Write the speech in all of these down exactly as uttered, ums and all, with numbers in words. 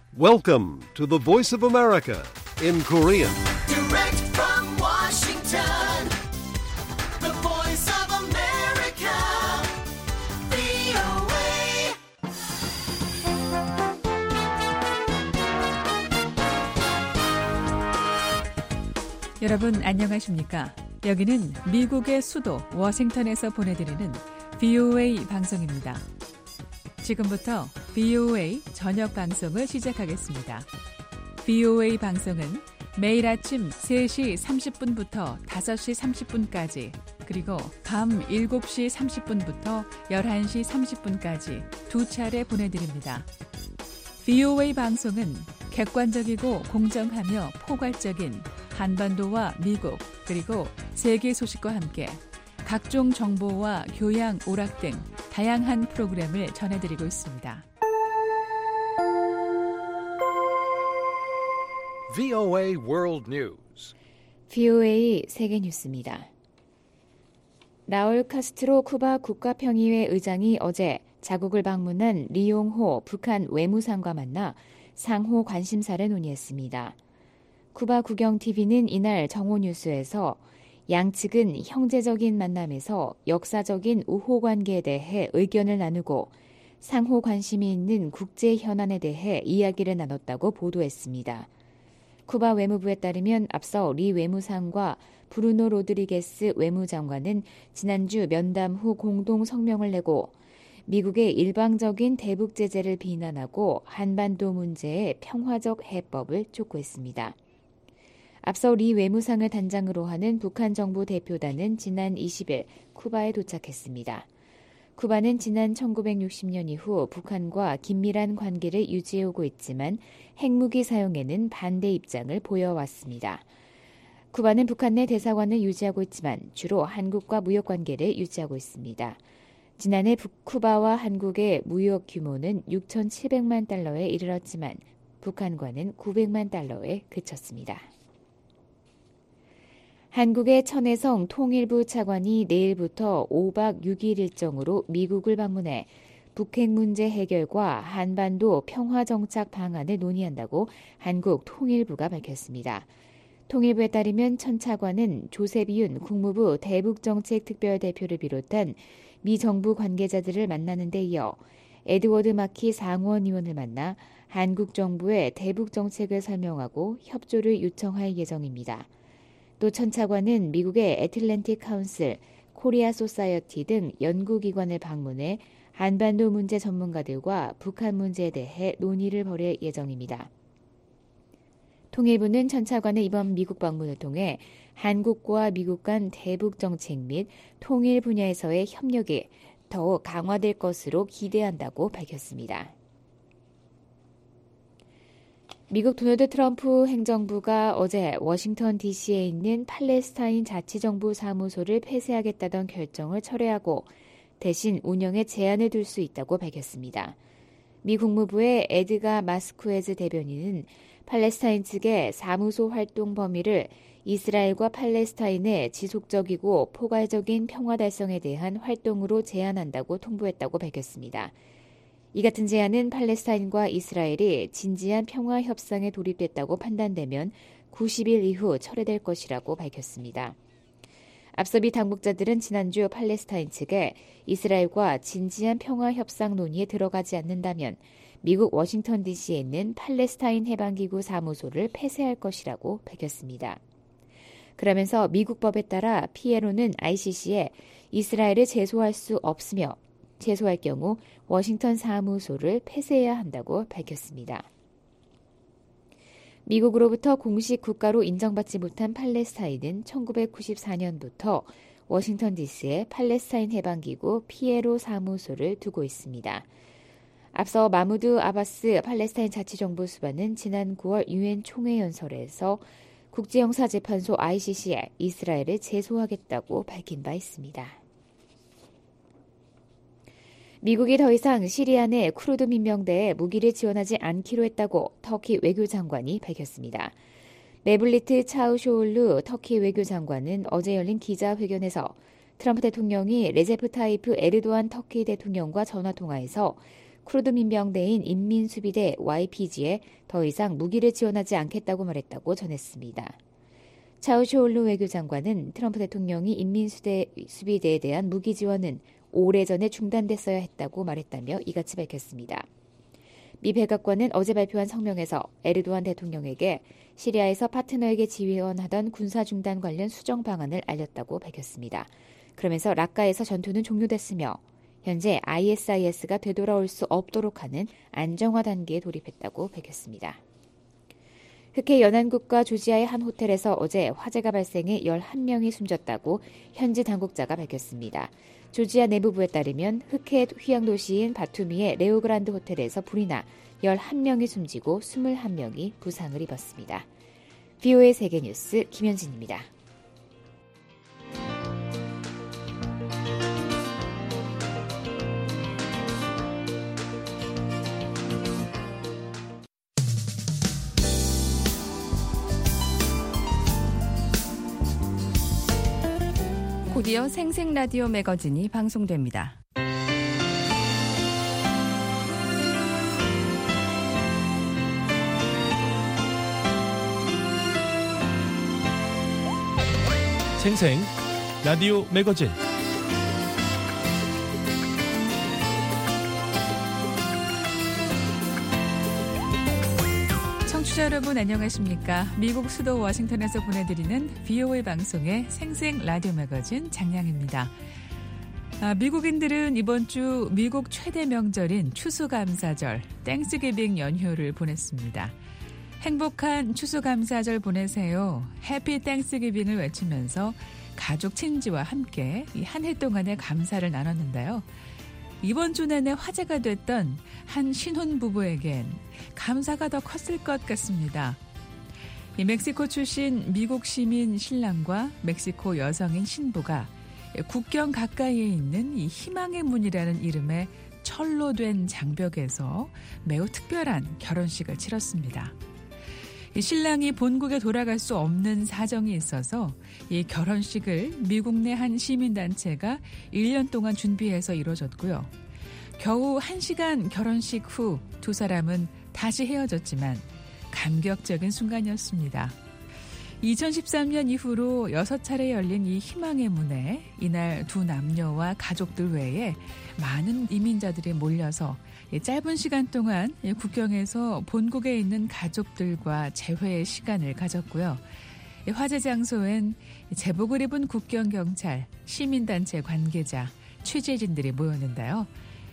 Welcome to the Voice of America in Korean. Direct from Washington, the Voice of America, 브이오에이. 여러분 안녕하십니까? 여기는 미국의 수도 워싱턴에서 보내드리는 브이오에이 방송입니다. 지금부터 브이오에이 저녁 방송을 시작하겠습니다. 브이오에이 방송은 매일 아침 세 시 삼십 분부터 다섯 시 삼십 분까지 그리고 밤 일곱 시 삼십 분부터 열한 시 삼십 분까지 두 차례 보내드립니다. 브이오에이 방송은 객관적이고 공정하며 포괄적인 한반도와 미국 그리고 세계 소식과 함께 각종 정보와 교양, 오락 등 다양한 프로그램을 전해드리고 있습니다. 브이오에이 World News. 브이오에이 세계 뉴스입니다. 라울 카스트로 쿠바 국가평의회 의장이 어제 자국을 방문한 리용호 북한 외무상과 만나 상호 관심사를 논의했습니다. 쿠바 국영티비는 이날 정오뉴스에서 양측은 형제적인 만남에서 역사적인 우호관계에 대해 의견을 나누고 상호 관심이 있는 국제 현안에 대해 이야기를 나눴다고 보도했습니다. 쿠바 외무부에 따르면 앞서 리 외무상과 브루노 로드리게스 외무장관은 지난주 면담 후 공동 성명을 내고 미국의 일방적인 대북 제재를 비난하고 한반도 문제의 평화적 해법을 촉구했습니다. 앞서 리 외무상을 단장으로 하는 북한 정부 대표단은 지난 이십 일 쿠바에 도착했습니다. 쿠바는 지난 천구백육십 년 이후 북한과 긴밀한 관계를 유지해오고 있지만 핵무기 사용에는 반대 입장을 보여왔습니다. 쿠바는 북한 내 대사관을 유지하고 있지만 주로 한국과 무역 관계를 유지하고 있습니다. 지난해 쿠바와 한국의 무역 규모는 육천칠백만 달러에 이르렀지만 북한과는 구백만 달러에 그쳤습니다. 한국의 천혜성 통일부 차관이 내일부터 오 박 육 일 일정으로 미국을 방문해 북핵 문제 해결과 한반도 평화정착 방안을 논의한다고 한국 통일부가 밝혔습니다. 통일부에 따르면 천 차관은 조세비윤 국무부 대북정책특별대표를 비롯한 미 정부 관계자들을 만나는 데 이어 에드워드 마키 상원의원을 만나 한국 정부의 대북정책을 설명하고 협조를 요청할 예정입니다. 또 천 차관은 미국의 애틀랜틱 카운슬, 코리아 소사이어티 등 연구기관을 방문해 한반도 문제 전문가들과 북한 문제에 대해 논의를 벌일 예정입니다. 통일부는 천 차관의 이번 미국 방문을 통해 한국과 미국 간 대북 정책 및 통일 분야에서의 협력이 더욱 강화될 것으로 기대한다고 밝혔습니다. 미국 도널드 트럼프 행정부가 어제 워싱턴 디씨에 있는 팔레스타인 자치정부 사무소를 폐쇄하겠다던 결정을 철회하고 대신 운영에 제한을 둘 수 있다고 밝혔습니다. 미 국무부의 에드가 마스쿠에즈 대변인은 팔레스타인 측의 사무소 활동 범위를 이스라엘과 팔레스타인의 지속적이고 포괄적인 평화 달성에 대한 활동으로 제한한다고 통보했다고 밝혔습니다. 이 같은 제안은 팔레스타인과 이스라엘이 진지한 평화 협상에 돌입됐다고 판단되면 구십 일 이후 철회될 것이라고 밝혔습니다. 앞서 미 당국자들은 지난주 팔레스타인 측에 이스라엘과 진지한 평화 협상 논의에 들어가지 않는다면 미국 워싱턴 디씨에 있는 팔레스타인 해방기구 사무소를 폐쇄할 것이라고 밝혔습니다. 그러면서 미국 법에 따라 피에로는 아이씨씨에 이스라엘을 제소할 수 없으며 제소할 경우 워싱턴 사무소를 폐쇄해야 한다고 밝혔습니다. 미국으로부터 공식 국가로 인정받지 못한 팔레스타인은 천구백구십사 년부터 워싱턴 디씨에 팔레스타인 해방기구 피에로 사무소를 두고 있습니다. 앞서 마무드 아바스 팔레스타인 자치정부 수반은 지난 구월 유엔 총회연설에서 국제형사재판소 아이씨씨에 이스라엘을 제소하겠다고 밝힌 바 있습니다. 미국이 더 이상 시리아 내 쿠르드 민병대에 무기를 지원하지 않기로 했다고 터키 외교장관이 밝혔습니다. 메블리트 차우쇼올루 터키 외교장관은 어제 열린 기자회견에서 트럼프 대통령이 레제프 타이프 에르도안 터키 대통령과 전화통화에서 쿠르드 민병대인 인민수비대 와이피지에 더 이상 무기를 지원하지 않겠다고 말했다고 전했습니다. 차우쇼올루 외교장관은 트럼프 대통령이 인민수비대에 대한 무기 지원은 오래전에 중단됐어야 했다고 말했다며 이같이 밝혔습니다. 미 백악관은 어제 발표한 성명에서 에르도안 대통령에게 시리아에서 파트너에게 지원하던 군사 중단 관련 수정 방안을 알렸다고 밝혔습니다. 그러면서 라카에서 전투는 종료됐으며 현재 아이에스아이에스가 되돌아올 수 없도록 하는 안정화 단계에 돌입했다고 밝혔습니다. 흑해 연안국가 조지아의 한 호텔에서 어제 화재가 발생해 열한 명이 숨졌다고 현지 당국자가 밝혔습니다. 조지아 내무부에 따르면 흑해 휴양 도시인 바투미의 레오그란드 호텔에서 불이 나 열한 명이 숨지고 이십일 명이 부상을 입었습니다. 비오에이 세계뉴스 김현진입니다. 곧이어 생생 라디오 매거진이 방송됩니다. 생생 라디오 매거진. 청취자 여러분 안녕하십니까? 미국 수도 워싱턴에서 보내드리는 비오에이 방송의 생생 라디오 매거진 장량입니다. 아, 미국인들은 이번 주 미국 최대 명절인 추수감사절 땡스기빙 연휴를 보냈습니다. 행복한 추수감사절 보내세요. 해피 땡스기빙을 외치면서 가족 친지와 함께 이 한 해 동안의 감사를 나눴는데요. 이번 주 내내 화제가 됐던 한 신혼부부에겐 감사가 더 컸을 것 같습니다. 이 멕시코 출신 미국 시민 신랑과 멕시코 여성인 신부가 국경 가까이에 있는 이 희망의 문이라는 이름의 철로 된 장벽에서 매우 특별한 결혼식을 치렀습니다. 이 신랑이 본국에 돌아갈 수 없는 사정이 있어서 이 결혼식을 미국 내 한 시민단체가 일 년 동안 준비해서 이루어졌고요. 겨우 한 시간 결혼식 후 두 사람은 다시 헤어졌지만 감격적인 순간이었습니다. 이천십삼 년 이후로 여섯 차례 열린 이 희망의 문에 이날 두 남녀와 가족들 외에 많은 이민자들이 몰려서 짧은 시간 동안 국경에서 본국에 있는 가족들과 재회의 시간을 가졌고요. 화제 장소엔 제복을 입은 국경경찰, 시민단체 관계자, 취재진들이 모였는데요.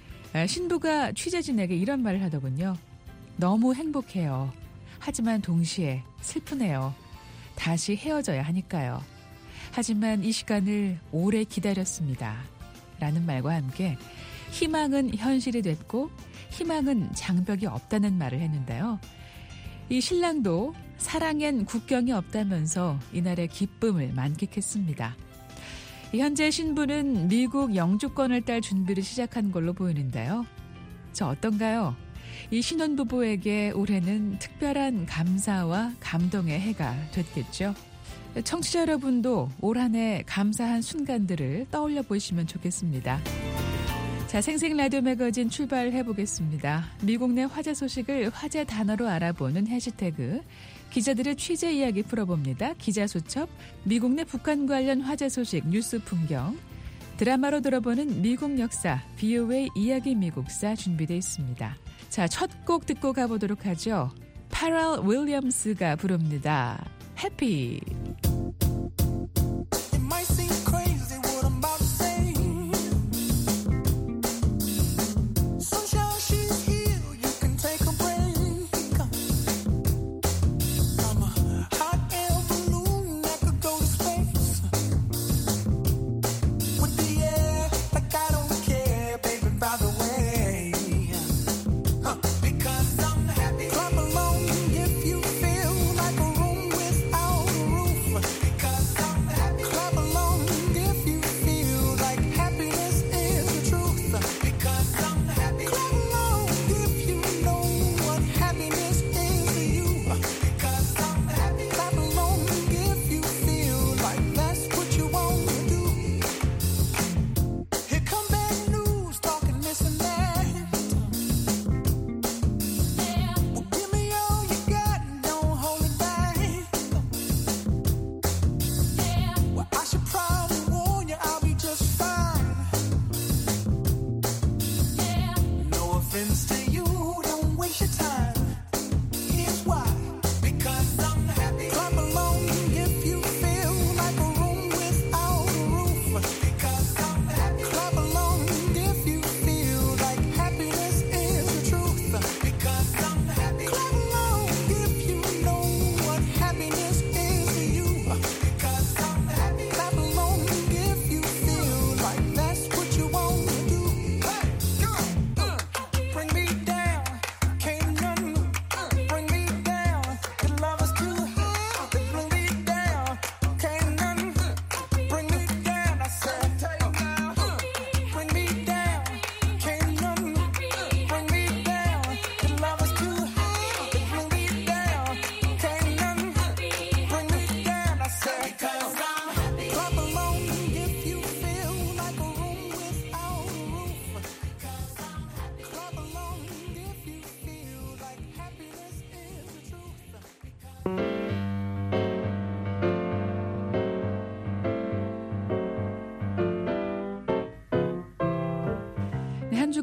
신부가 취재진에게 이런 말을 하더군요. 너무 행복해요. 하지만 동시에 슬프네요. 다시 헤어져야 하니까요. 하지만 이 시간을 오래 기다렸습니다. 라는 말과 함께 희망은 현실이 됐고 희망은 장벽이 없다는 말을 했는데요. 이 신랑도 사랑엔 국경이 없다면서 이날의 기쁨을 만끽했습니다. 현재 신부는 미국 영주권을 딸 준비를 시작한 걸로 보이는데요. 저 어떤가요? 이 신혼부부에게 올해는 특별한 감사와 감동의 해가 됐겠죠. 청취자 여러분도 올 한 해 감사한 순간들을 떠올려 보시면 좋겠습니다. 자, 생생 라디오 매거진 출발해보겠습니다. 미국 내 화제 소식을 화제 단어로 알아보는 해시태그, 기자들의 취재 이야기 풀어봅니다. 기자수첩, 미국 내 북한 관련 화제 소식 뉴스 풍경, 드라마로 들어보는 미국 역사, 비오에이 이야기 미국사 준비되어 있습니다. 자, 첫 곡 듣고 가보도록 하죠. 파럴 윌리엄스가 부릅니다. 해피.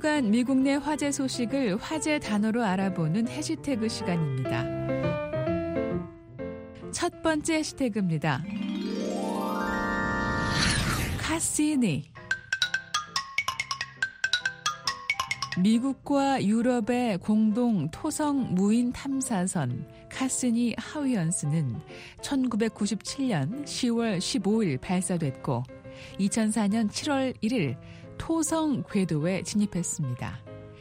주간 미국 내 화제 소식을 화제 단어로 알아보는 해시태그 시간입니다. 첫 번째 해시태그입니다. 카시니. 미국과 유럽의 공동 토성 무인 탐사선 카시니 하위연스는 천구백구십칠 년 시월 십오일 발사됐고 이천사 년 칠월 일일 토성 궤도에 진입했습여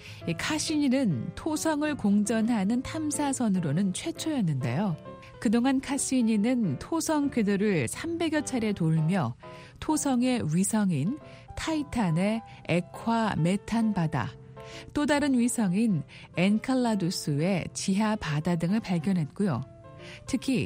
카시니는 토성을 공전하는 탐사선으로는 최초였는데요. 그동안 카시니는 토성 궤도를 삼백여 차례 돌며 토성의 위성인 타이탄의 액화 메탄 바다, 또 다른 위성인 엔칼라두스의 지하 바다 등을 발견했고요. 특히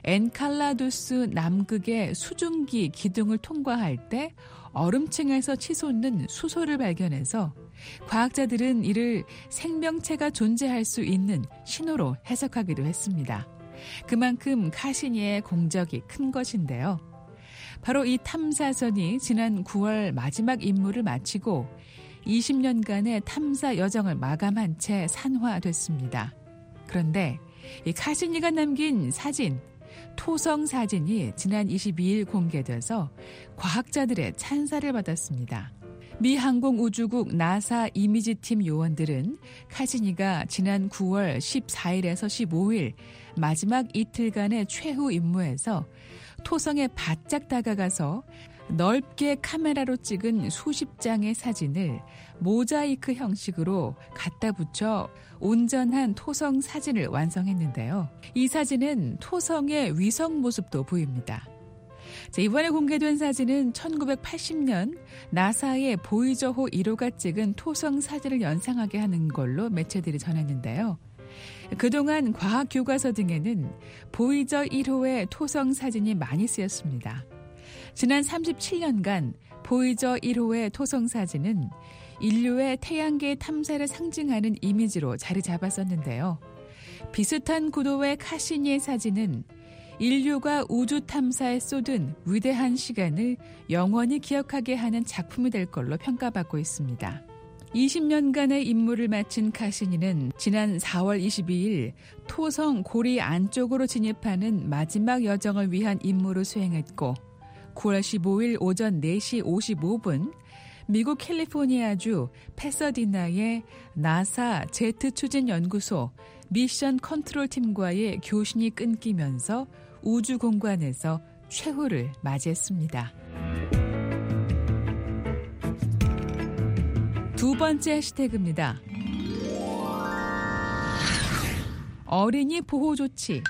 엔칼라두스 남극의 수증기 기둥을 통과할 때 얼음층에서 치솟는 수소를 발견해서 과학자들은 이를 생명체가 존재할 수 있는 신호로 해석하기도 했습니다. 그만큼 카시니의 공적이 큰 것인데요. 바로 이 탐사선이 지난 구월 마지막 임무를 마치고 이십 년간의 탐사 여정을 마감한 채 산화됐습니다. 그런데 이 카시니가 남긴 사진, 토성 사진이 지난 이십이일 공개돼서 과학자들의 찬사를 받았습니다. 미 항공우주국 나사 이미지팀 요원들은 카시니가 지난 구월 십사일에서 십오일 마지막 이틀간의 최후 임무에서 토성에 바짝 다가가서 넓게 카메라로 찍은 수십 장의 사진을 모자이크 형식으로 갖다 붙여 온전한 토성 사진을 완성했는데요. 이 사진은 토성의 위성 모습도 보입니다. 자, 이번에 공개된 사진은 천구백팔십 년 나사의 보이저호 일 호가 찍은 토성 사진을 연상하게 하는 걸로 매체들이 전했는데요. 그동안 과학 교과서 등에는 보이저 일 호의 토성 사진이 많이 쓰였습니다. 지난 삼십칠 년간 보이저 일 호의 토성 사진은 인류의 태양계 탐사를 상징하는 이미지로 자리 잡았었는데요. 비슷한 구도의 카시니의 사진은 인류가 우주 탐사에 쏟은 위대한 시간을 영원히 기억하게 하는 작품이 될 걸로 평가받고 있습니다. 이십 년간의 임무를 마친 카시니는 지난 사월 이십이일 토성 고리 안쪽으로 진입하는 마지막 여정을 위한 임무를 수행했고 구월 십오일 오전 네 시 오십오 분 미국 캘리포니아주 패서디나의 나사 제트 추진 연구소 미션 컨트롤 팀과의 교신이 끊기면서 우주 공간에서 최후를 맞이했습니다. 두 번째 해시태그입니다. 어린이 보호 조치.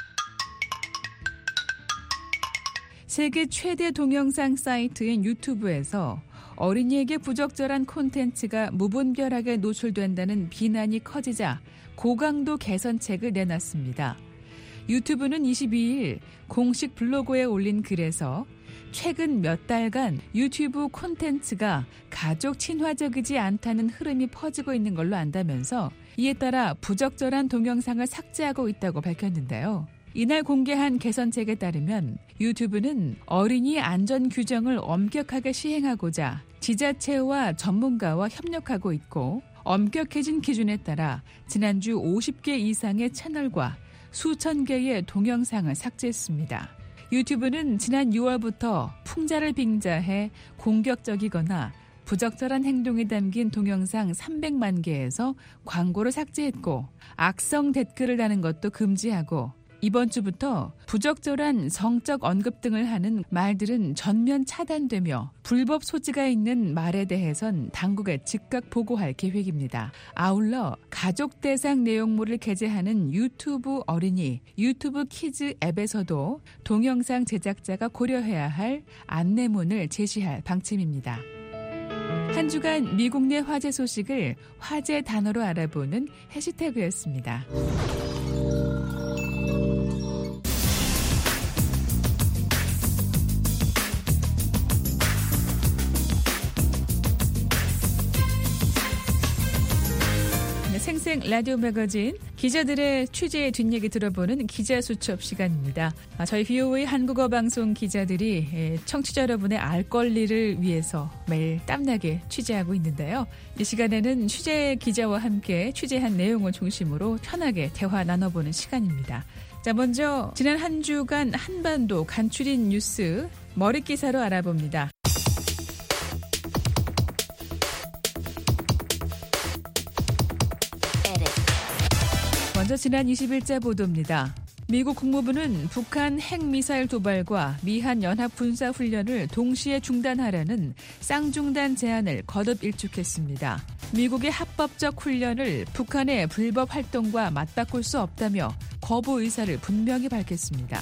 세계 최대 동영상 사이트인 유튜브에서 어린이에게 부적절한 콘텐츠가 무분별하게 노출된다는 비난이 커지자 고강도 개선책을 내놨습니다. 유튜브는 이십이일 공식 블로그에 올린 글에서 최근 몇 달간 유튜브 콘텐츠가 가족 친화적이지 않다는 흐름이 퍼지고 있는 걸로 안다면서 이에 따라 부적절한 동영상을 삭제하고 있다고 밝혔는데요. 이날 공개한 개선책에 따르면 유튜브는 어린이 안전 규정을 엄격하게 시행하고자 지자체와 전문가와 협력하고 있고 엄격해진 기준에 따라 지난주 오십 개 이상의 채널과 수천 개의 동영상을 삭제했습니다. 유튜브는 지난 유월부터 풍자를 빙자해 공격적이거나 부적절한 행동이 담긴 동영상 삼백만 개에서 광고를 삭제했고 악성 댓글을 다는 것도 금지하고 이번 주부터 부적절한 성적 언급 등을 하는 말들은 전면 차단되며 불법 소지가 있는 말에 대해선 당국에 즉각 보고할 계획입니다. 아울러 가족 대상 내용물을 게재하는 유튜브 어린이, 유튜브 키즈 앱에서도 동영상 제작자가 고려해야 할 안내문을 제시할 방침입니다. 한 주간 미국 내 화제 소식을 화제 단어로 알아보는 해시태그였습니다. 생생 라디오 매거진 기자들의 취재의 뒷얘기 들어보는 기자수첩 시간입니다. 저희 비오에이 한국어 방송 기자들이 청취자 여러분의 알 권리를 위해서 매일 땀나게 취재하고 있는데요. 이 시간에는 취재 기자와 함께 취재한 내용을 중심으로 편하게 대화 나눠보는 시간입니다. 자, 먼저 지난 한 주간 한반도 간추린 뉴스 머릿기사로 알아봅니다. 먼저 지난 이십일자 보도입니다. 미국 국무부는 북한 핵미사일 도발과 미한 연합 군사훈련을 동시에 중단하라는 쌍중단 제안을 거듭 일축했습니다. 미국의 합법적 훈련을 북한의 불법 활동과 맞바꿀 수 없다며 거부 의사를 분명히 밝혔습니다.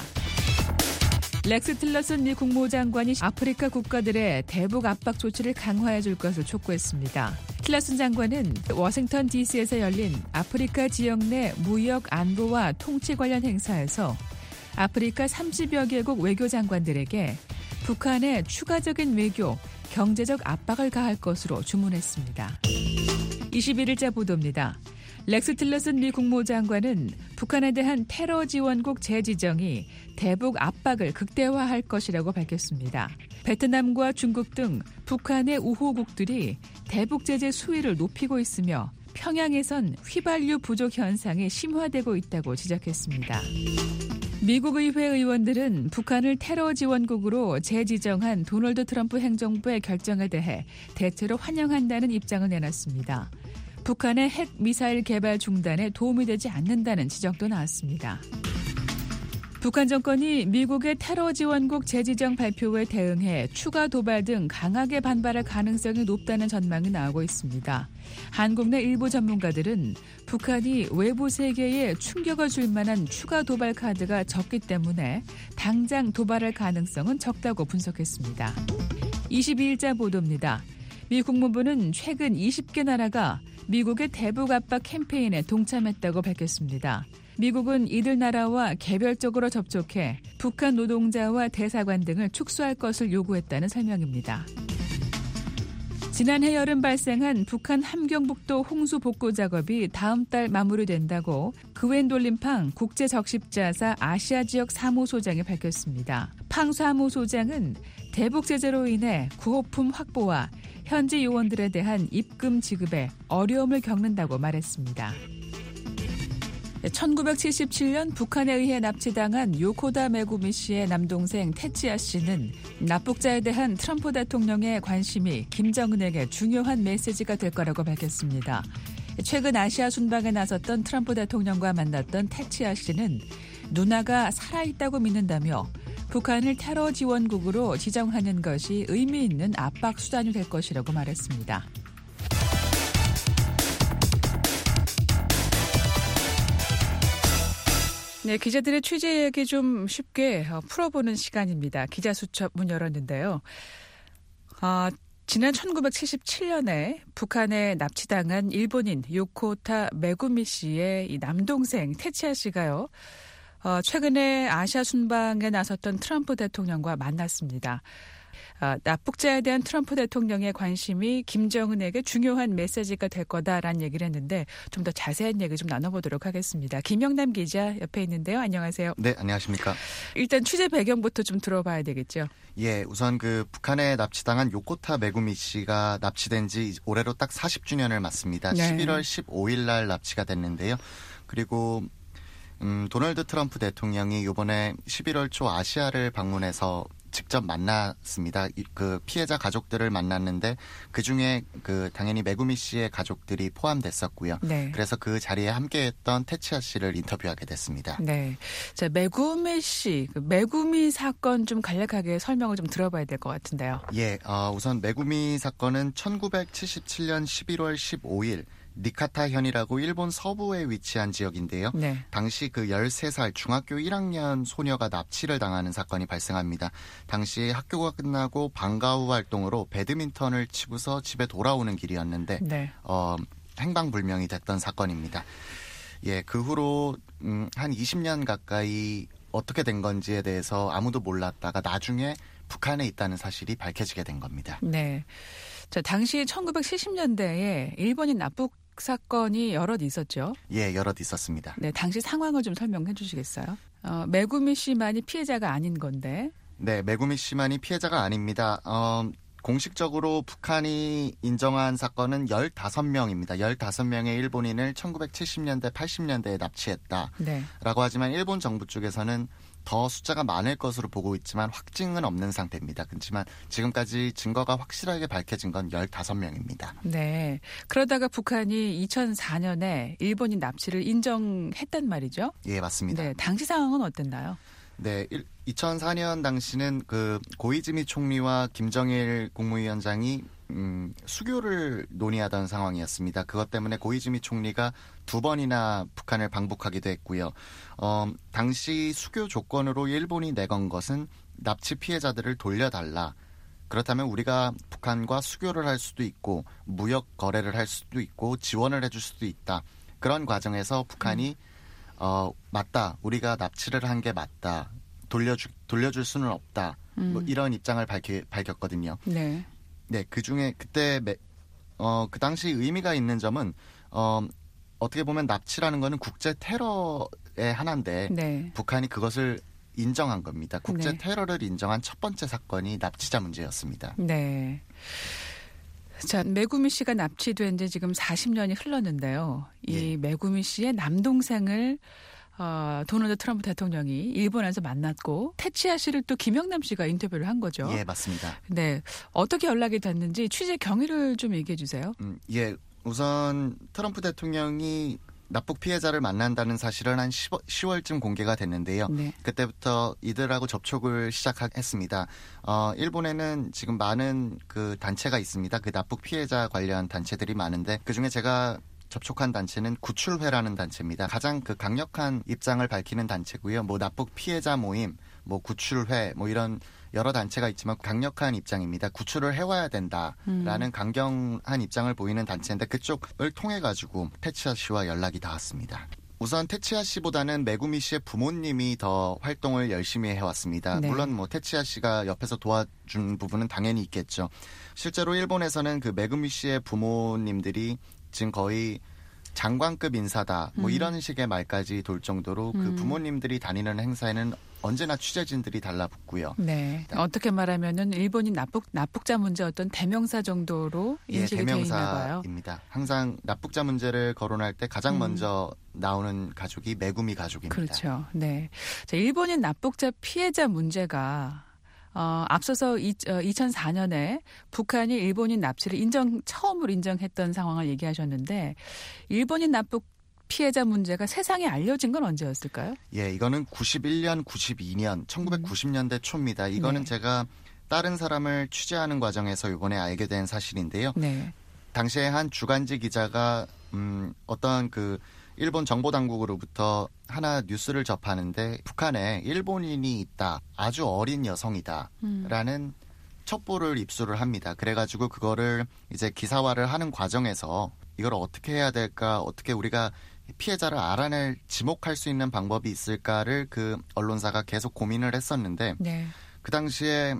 렉스 틸러슨 미 국무장관이 아프리카 국가들의 대북 압박 조치를 강화해 줄 것을 촉구했습니다. 틸러슨 장관은 워싱턴 디씨에서 열린 아프리카 지역 내 무역 안보와 통치 관련 행사에서 아프리카 삼십여 개국 외교장관들에게 북한의 추가적인 외교, 경제적 압박을 가할 것으로 주문했습니다. 이십일일자 보도입니다. 렉스 틸러슨 미 국무장관은 북한에 대한 테러 지원국 재지정이 대북 압박을 극대화할 것이라고 밝혔습니다. 베트남과 중국 등 북한의 우호국들이 대북 제재 수위를 높이고 있으며 평양에선 휘발유 부족 현상이 심화되고 있다고 지적했습니다. 미국 의회 의원들은 북한을 테러 지원국으로 재지정한 도널드 트럼프 행정부의 결정에 대해 대체로 환영한다는 입장을 내놨습니다. 북한의 핵 미사일 개발 중단에 도움이 되지 않는다는 지적도 나왔습니다. 북한 정권이 미국의 테러 지원국 재지정 발표에 대응해 추가 도발 등 강하게 반발할 가능성이 높다는 전망이 나오고 있습니다. 한국 내 일부 전문가들은 북한이 외부 세계에 충격을 줄 만한 추가 도발 카드가 적기 때문에 당장 도발할 가능성은 적다고 분석했습니다. 이십이일자 보도입니다. 미 국무부는 최근 이십 개 나라가 미국의 대북 압박 캠페인에 동참했다고 밝혔습니다. 미국은 이들 나라와 개별적으로 접촉해 북한 노동자와 대사관 등을 축소할 것을 요구했다는 설명입니다. 지난해 여름 발생한 북한 함경북도 홍수 복구 작업이 다음 달 마무리된다고 그웬돌림팡 국제적십자사 아시아 지역 사무소장이 밝혔습니다. 팡 사무소장은 대북 제재로 인해 구호품 확보와 현지 요원들에 대한 입금 지급에 어려움을 겪는다고 말했습니다. 천구백칠십칠년 북한에 의해 납치당한 요코다 메구미 씨의 남동생 테치야 씨는 납북자에 대한 트럼프 대통령의 관심이 김정은에게 중요한 메시지가 될 거라고 밝혔습니다. 최근 아시아 순방에 나섰던 트럼프 대통령과 만났던 테치야 씨는 누나가 살아있다고 믿는다며 북한을 테러 지원국으로 지정하는 것이 의미 있는 압박 수단이 될 것이라고 말했습니다. 네, 기자들의 취재 얘기 좀 쉽게 풀어보는 시간입니다. 기자수첩 문 열었는데요. 아, 지난 천구백칠십칠년에 북한에 납치당한 일본인 요코타 메구미 씨의 이 남동생 테치야 씨가요. 어, 최근에 아시아 순방에 나섰던 트럼프 대통령과 만났습니다. 어, 납북자에 대한 트럼프 대통령의 관심이 김정은에게 중요한 메시지가 될 거다라는 얘기를 했는데 좀 더 자세한 얘기 좀 나눠보도록 하겠습니다. 김영남 기자 옆에 있는데요. 안녕하세요. 네, 안녕하십니까. 일단 취재 배경부터 좀 들어봐야 되겠죠. 예, 우선 그 북한에 납치당한 요코타 메구미 씨가 납치된 지 올해로 딱 사십 주년을 맞습니다. 네. 십일월 십오일 날 납치가 됐는데요. 그리고 음, 도널드 트럼프 대통령이 이번에 십일월 초 아시아를 방문해서 직접 만났습니다. 그 피해자 가족들을 만났는데 그중에 그 당연히 메구미 씨의 가족들이 포함됐었고요. 네. 그래서 그 자리에 함께했던 테치야 씨를 인터뷰하게 됐습니다. 네, 자 메구미 씨, 그 메구미 사건 좀 간략하게 설명을 좀 들어봐야 될 것 같은데요. 예, 어, 우선 메구미 사건은 천구백칠십칠년 십일월 십오일 니카타현이라고 일본 서부에 위치한 지역인데요. 네. 당시 그 열세 살 중학교 일 학년 소녀가 납치를 당하는 사건이 발생합니다. 당시 학교가 끝나고 방과 후 활동으로 배드민턴을 치고서 집에 돌아오는 길이었는데 네. 어, 행방불명이 됐던 사건입니다. 예, 그 후로 음, 한 이십 년 가까이 어떻게 된 건지에 대해서 아무도 몰랐다가 나중에 북한에 있다는 사실이 밝혀지게 된 겁니다. 네. 자, 당시 천구백칠십년대에 일본인 납북 사건이 여럿 있었죠. 예, 여럿 있었습니다. 네, 당시 상황을 좀 설명해 주시겠어요? 어, 메구미 씨만이 피해자가 아닌 건데. 네, 메구미 씨만이 피해자가 아닙니다. 어, 공식적으로 북한이 인정한 사건은 열다섯 명입니다. 열다섯 명의 일본인을 천구백칠십 년대, 팔십 년대에 납치했다라고 네. 하지만 일본 정부 쪽에서는 더 숫자가 많을 것으로 보고 있지만 확증은 없는 상태입니다. 그렇지만 지금까지 증거가 확실하게 밝혀진 건 열다섯 명입니다. 네. 그러다가 북한이 이천사 년에 일본인 납치를 인정했단 말이죠. 예, 맞습니다. 네. 당시 상황은 어땠나요? 네, 이천사 년 당시는 그 고이즈미 총리와 김정일 국무위원장이 음, 수교를 논의하던 상황이었습니다. 그것 때문에 고이즈미 총리가 두 번이나 북한을 방북하기도 했고요. 어, 당시 수교 조건으로 일본이 내건 것은 납치 피해자들을 돌려달라. 그렇다면 우리가 북한과 수교를 할 수도 있고 무역 거래를 할 수도 있고 지원을 해줄 수도 있다. 그런 과정에서 북한이 음. 어, 맞다. 우리가 납치를 한 게 맞다. 돌려주, 돌려줄 수는 없다. 음. 뭐 이런 입장을 밝히, 밝혔거든요. 네. 네, 그 중에 그때 어, 그 당시 의미가 있는 점은 어, 어떻게 보면 납치라는 거는 국제 테러의 하나인데 네. 북한이 그것을 인정한 겁니다. 국제 네. 테러를 인정한 첫 번째 사건이 납치자 문제였습니다. 네. 자, 메구미 씨가 납치된 지 지금 사십 년이 흘렀는데요. 이 예. 메구미 씨의 남동생을 어, 도널드 트럼프 대통령이 일본에서 만났고 테치아 씨를 또 김영남 씨가 인터뷰를 한 거죠. 예, 맞습니다. 네, 어떻게 연락이 됐는지 취재 경위를 좀 얘기해 주세요. 음, 예, 우선 트럼프 대통령이 납북 피해자를 만난다는 사실은 한 시월쯤 공개가 됐는데요. 네. 그때부터 이들하고 접촉을 시작했습니다. 어, 일본에는 지금 많은 그 단체가 있습니다. 그 납북 피해자 관련 단체들이 많은데 그중에 제가 접촉한 단체는 구출회라는 단체입니다. 가장 그 강력한 입장을 밝히는 단체고요. 뭐 납북 피해자 모임, 뭐 구출회, 뭐 이런 여러 단체가 있지만 강력한 입장입니다. 구출을 해와야 된다라는 음. 강경한 입장을 보이는 단체인데 그쪽을 통해 가지고 테치아 씨와 연락이 닿았습니다. 우선 테치아 씨보다는 메구미 씨의 부모님이 더 활동을 열심히 해왔습니다. 네. 물론 뭐 테치아 씨가 옆에서 도와준 부분은 당연히 있겠죠. 실제로 일본에서는 그 메구미 씨의 부모님들이 지금 거의 장관급 인사다 뭐 음. 이런 식의 말까지 돌 정도로 음. 그 부모님들이 다니는 행사에는 언제나 취재진들이 달라붙고요. 네. 어떻게 말하면은 일본인 납북 납북자 문제 어떤 대명사 정도로 인식이 예, 되어 있나 봐요. 대명사입니다. 항상 납북자 문제를 거론할 때 가장 음. 먼저 나오는 가족이 메구미 가족입니다. 그렇죠. 네. 자, 일본인 납북자 피해자 문제가 어, 앞서서 이, 어, 이천사 년에 북한이 일본인 납치를 인정 처음으로 인정했던 상황을 얘기하셨는데 일본인 납북 피해자 문제가 세상에 알려진 건 언제였을까요? 예, 이거는 구십일 년, 구십이 년, 천구백구십 년대 초입니다. 이거는 네. 제가 다른 사람을 취재하는 과정에서 이번에 알게 된 사실인데요. 네. 당시에 한 주간지 기자가 음, 어떤 그 일본 정보 당국으로부터 하나 뉴스를 접하는데 북한에 일본인이 있다. 아주 어린 여성이다. 음. 라는 첩보를 입수를 합니다. 그래가지고 그거를 이제 기사화를 하는 과정에서 이걸 어떻게 해야 될까, 어떻게 우리가 피해자를 알아낼, 지목할 수 있는 방법이 있을까를 그 언론사가 계속 고민을 했었는데 네. 그 당시에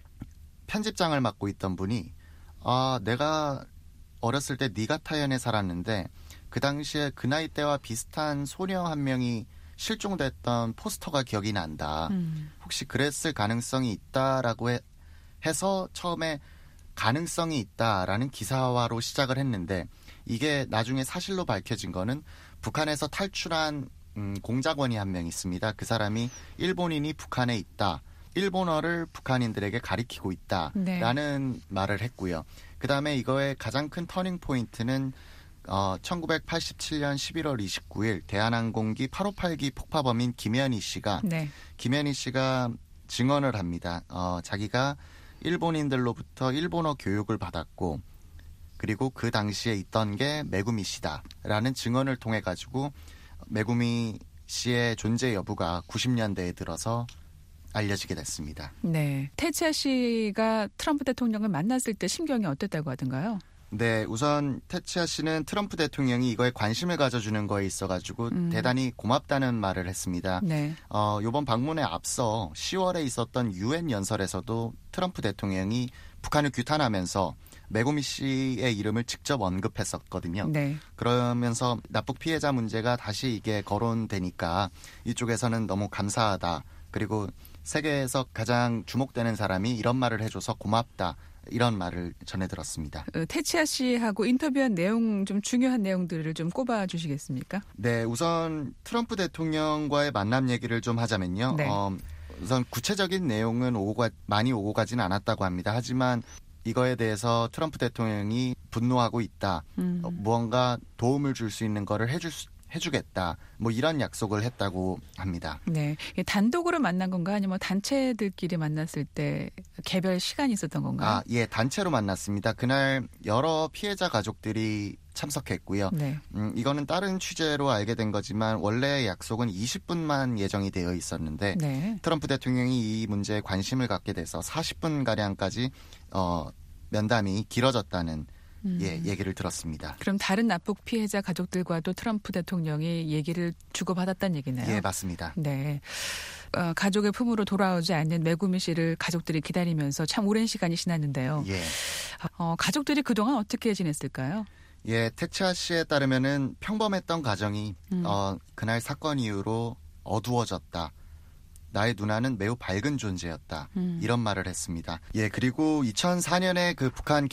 편집장을 맡고 있던 분이 아, 내가 어렸을 때 니가타현에 살았는데 그 당시에 그 나이 때와 비슷한 소녀 한 명이 실종됐던 포스터가 기억이 난다. 음. 혹시 그랬을 가능성이 있다라고 해, 해서 처음에 가능성이 있다라는 기사화로 시작을 했는데 이게 나중에 사실로 밝혀진 거는 북한에서 탈출한 음, 공작원이 한 명 있습니다. 그 사람이 일본인이 북한에 있다. 일본어를 북한인들에게 가리키고 있다라는 네. 말을 했고요. 그다음에 이거의 가장 큰 터닝 포인트는 어, 천구백팔십칠 년 십일월 이십구일 대한항공기 팔오팔 기 폭파범인 김현희 씨가 네. 김현희 씨가 증언을 합니다. 어, 자기가 일본인들로부터 일본어 교육을 받았고 그리고 그 당시에 있던 게 메구미 씨다라는 증언을 통해 가지고 메구미 씨의 존재 여부가 구십 년대에 들어서 알려지게 됐습니다. 네, 테치아 씨가 트럼프 대통령을 만났을 때 심경이 어땠다고 하던가요? 네, 우선 테치아 씨는 트럼프 대통령이 이거에 관심을 가져주는 거에 있어가지고 음. 대단히 고맙다는 말을 했습니다. 네. 어, 이번 방문에 앞서 시월에 있었던 유엔 연설에서도 트럼프 대통령이 북한을 규탄하면서 메구미 씨의 이름을 직접 언급했었거든요. 네. 그러면서 납북 피해자 문제가 다시 이게 거론되니까 이쪽에서는 너무 감사하다. 그리고 세계에서 가장 주목되는 사람이 이런 말을 해줘서 고맙다. 이런 말을 전해 들었습니다. 어, 태치아 씨하고 인터뷰한 내용 좀 중요한 내용들을 좀 꼽아 주시겠습니까? 네, 우선 트럼프 대통령과의 만남 얘기를 좀 하자면요. 네. 어, 우선 구체적인 내용은 오고 가, 많이 오고 가진 않았다고 합니다. 하지만 이거에 대해서 트럼프 대통령이 분노하고 있다. 음. 어, 무언가 도움을 줄 수 있는 거를 해줄 수, 해주겠다. 뭐 이런 약속을 했다고 합니다. 네, 이게 단독으로 만난 건가 아니면 단체들끼리 만났을 때 개별 시간이 있었던 건가요? 아, 예, 단체로 만났습니다. 그날 여러 피해자 가족들이 참석했고요. 네. 음, 이거는 다른 취재로 알게 된 거지만 원래 약속은 이십 분만 예정이 되어 있었는데 네. 트럼프 대통령이 이 문제에 관심을 갖게 돼서 사십 분 가량까지 어, 면담이 길어졌다는 음. 예, 얘기를 들었습니다. 그럼 다른 납북 피해자 가족들과도 트럼프 대통령이 얘기를 주고받았다는 얘기네요. 예, 맞습니다. 네. 어, 가족의 품으로 돌아오지 않는 메구미 씨를 가족들이 기다리면서 참 오랜 시간이 지났는데요. 예. 어, 가족들이 그동안 어떻게 지냈을까요? 예, 태치아 씨에 따르면은 평범했던 가정이 음. 어, 그날 사건 이후로 어두워졌다. 나의 누나는 매우 밝은 존재였다. 음. 이런 말을 했습니다. 예, 그리고 이천사 년에 그 북한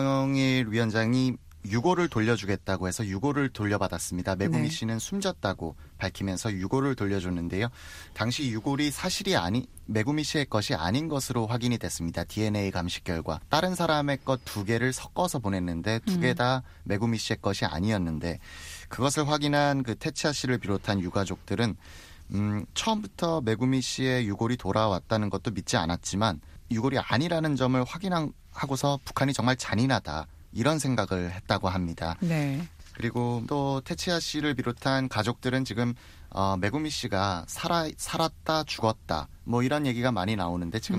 김정일 위원장이 유고를 돌려주겠다고 해서 유고를 돌려받았습니다. 메구미 네. 씨는 숨졌다고 밝히면서 유고를 돌려줬는데요. 당시 유골이 사실이 아니 메구미 씨의 것이 아닌 것으로 확인이 됐습니다. 디엔에이 감식 결과. 다른 사람의 것 두 개를 섞어서 보냈는데 두 개 다 메구미 씨의 것이 아니었는데 그것을 확인한 그 태치아 씨를 비롯한 유가족들은 음, 처음부터 메구미 씨의 유골이 돌아왔다는 것도 믿지 않았지만 유골이 아니라는 점을 확인하고서 북한이 정말 잔인하다. 이런 생각을 했다고 합니다. 네. 그리고 또 태치아 씨를 비롯한 가족들은 지금 어, 메구미 씨가 살아, 살았다 죽었다 뭐 이런 얘기가 많이 나오는데 지금 음.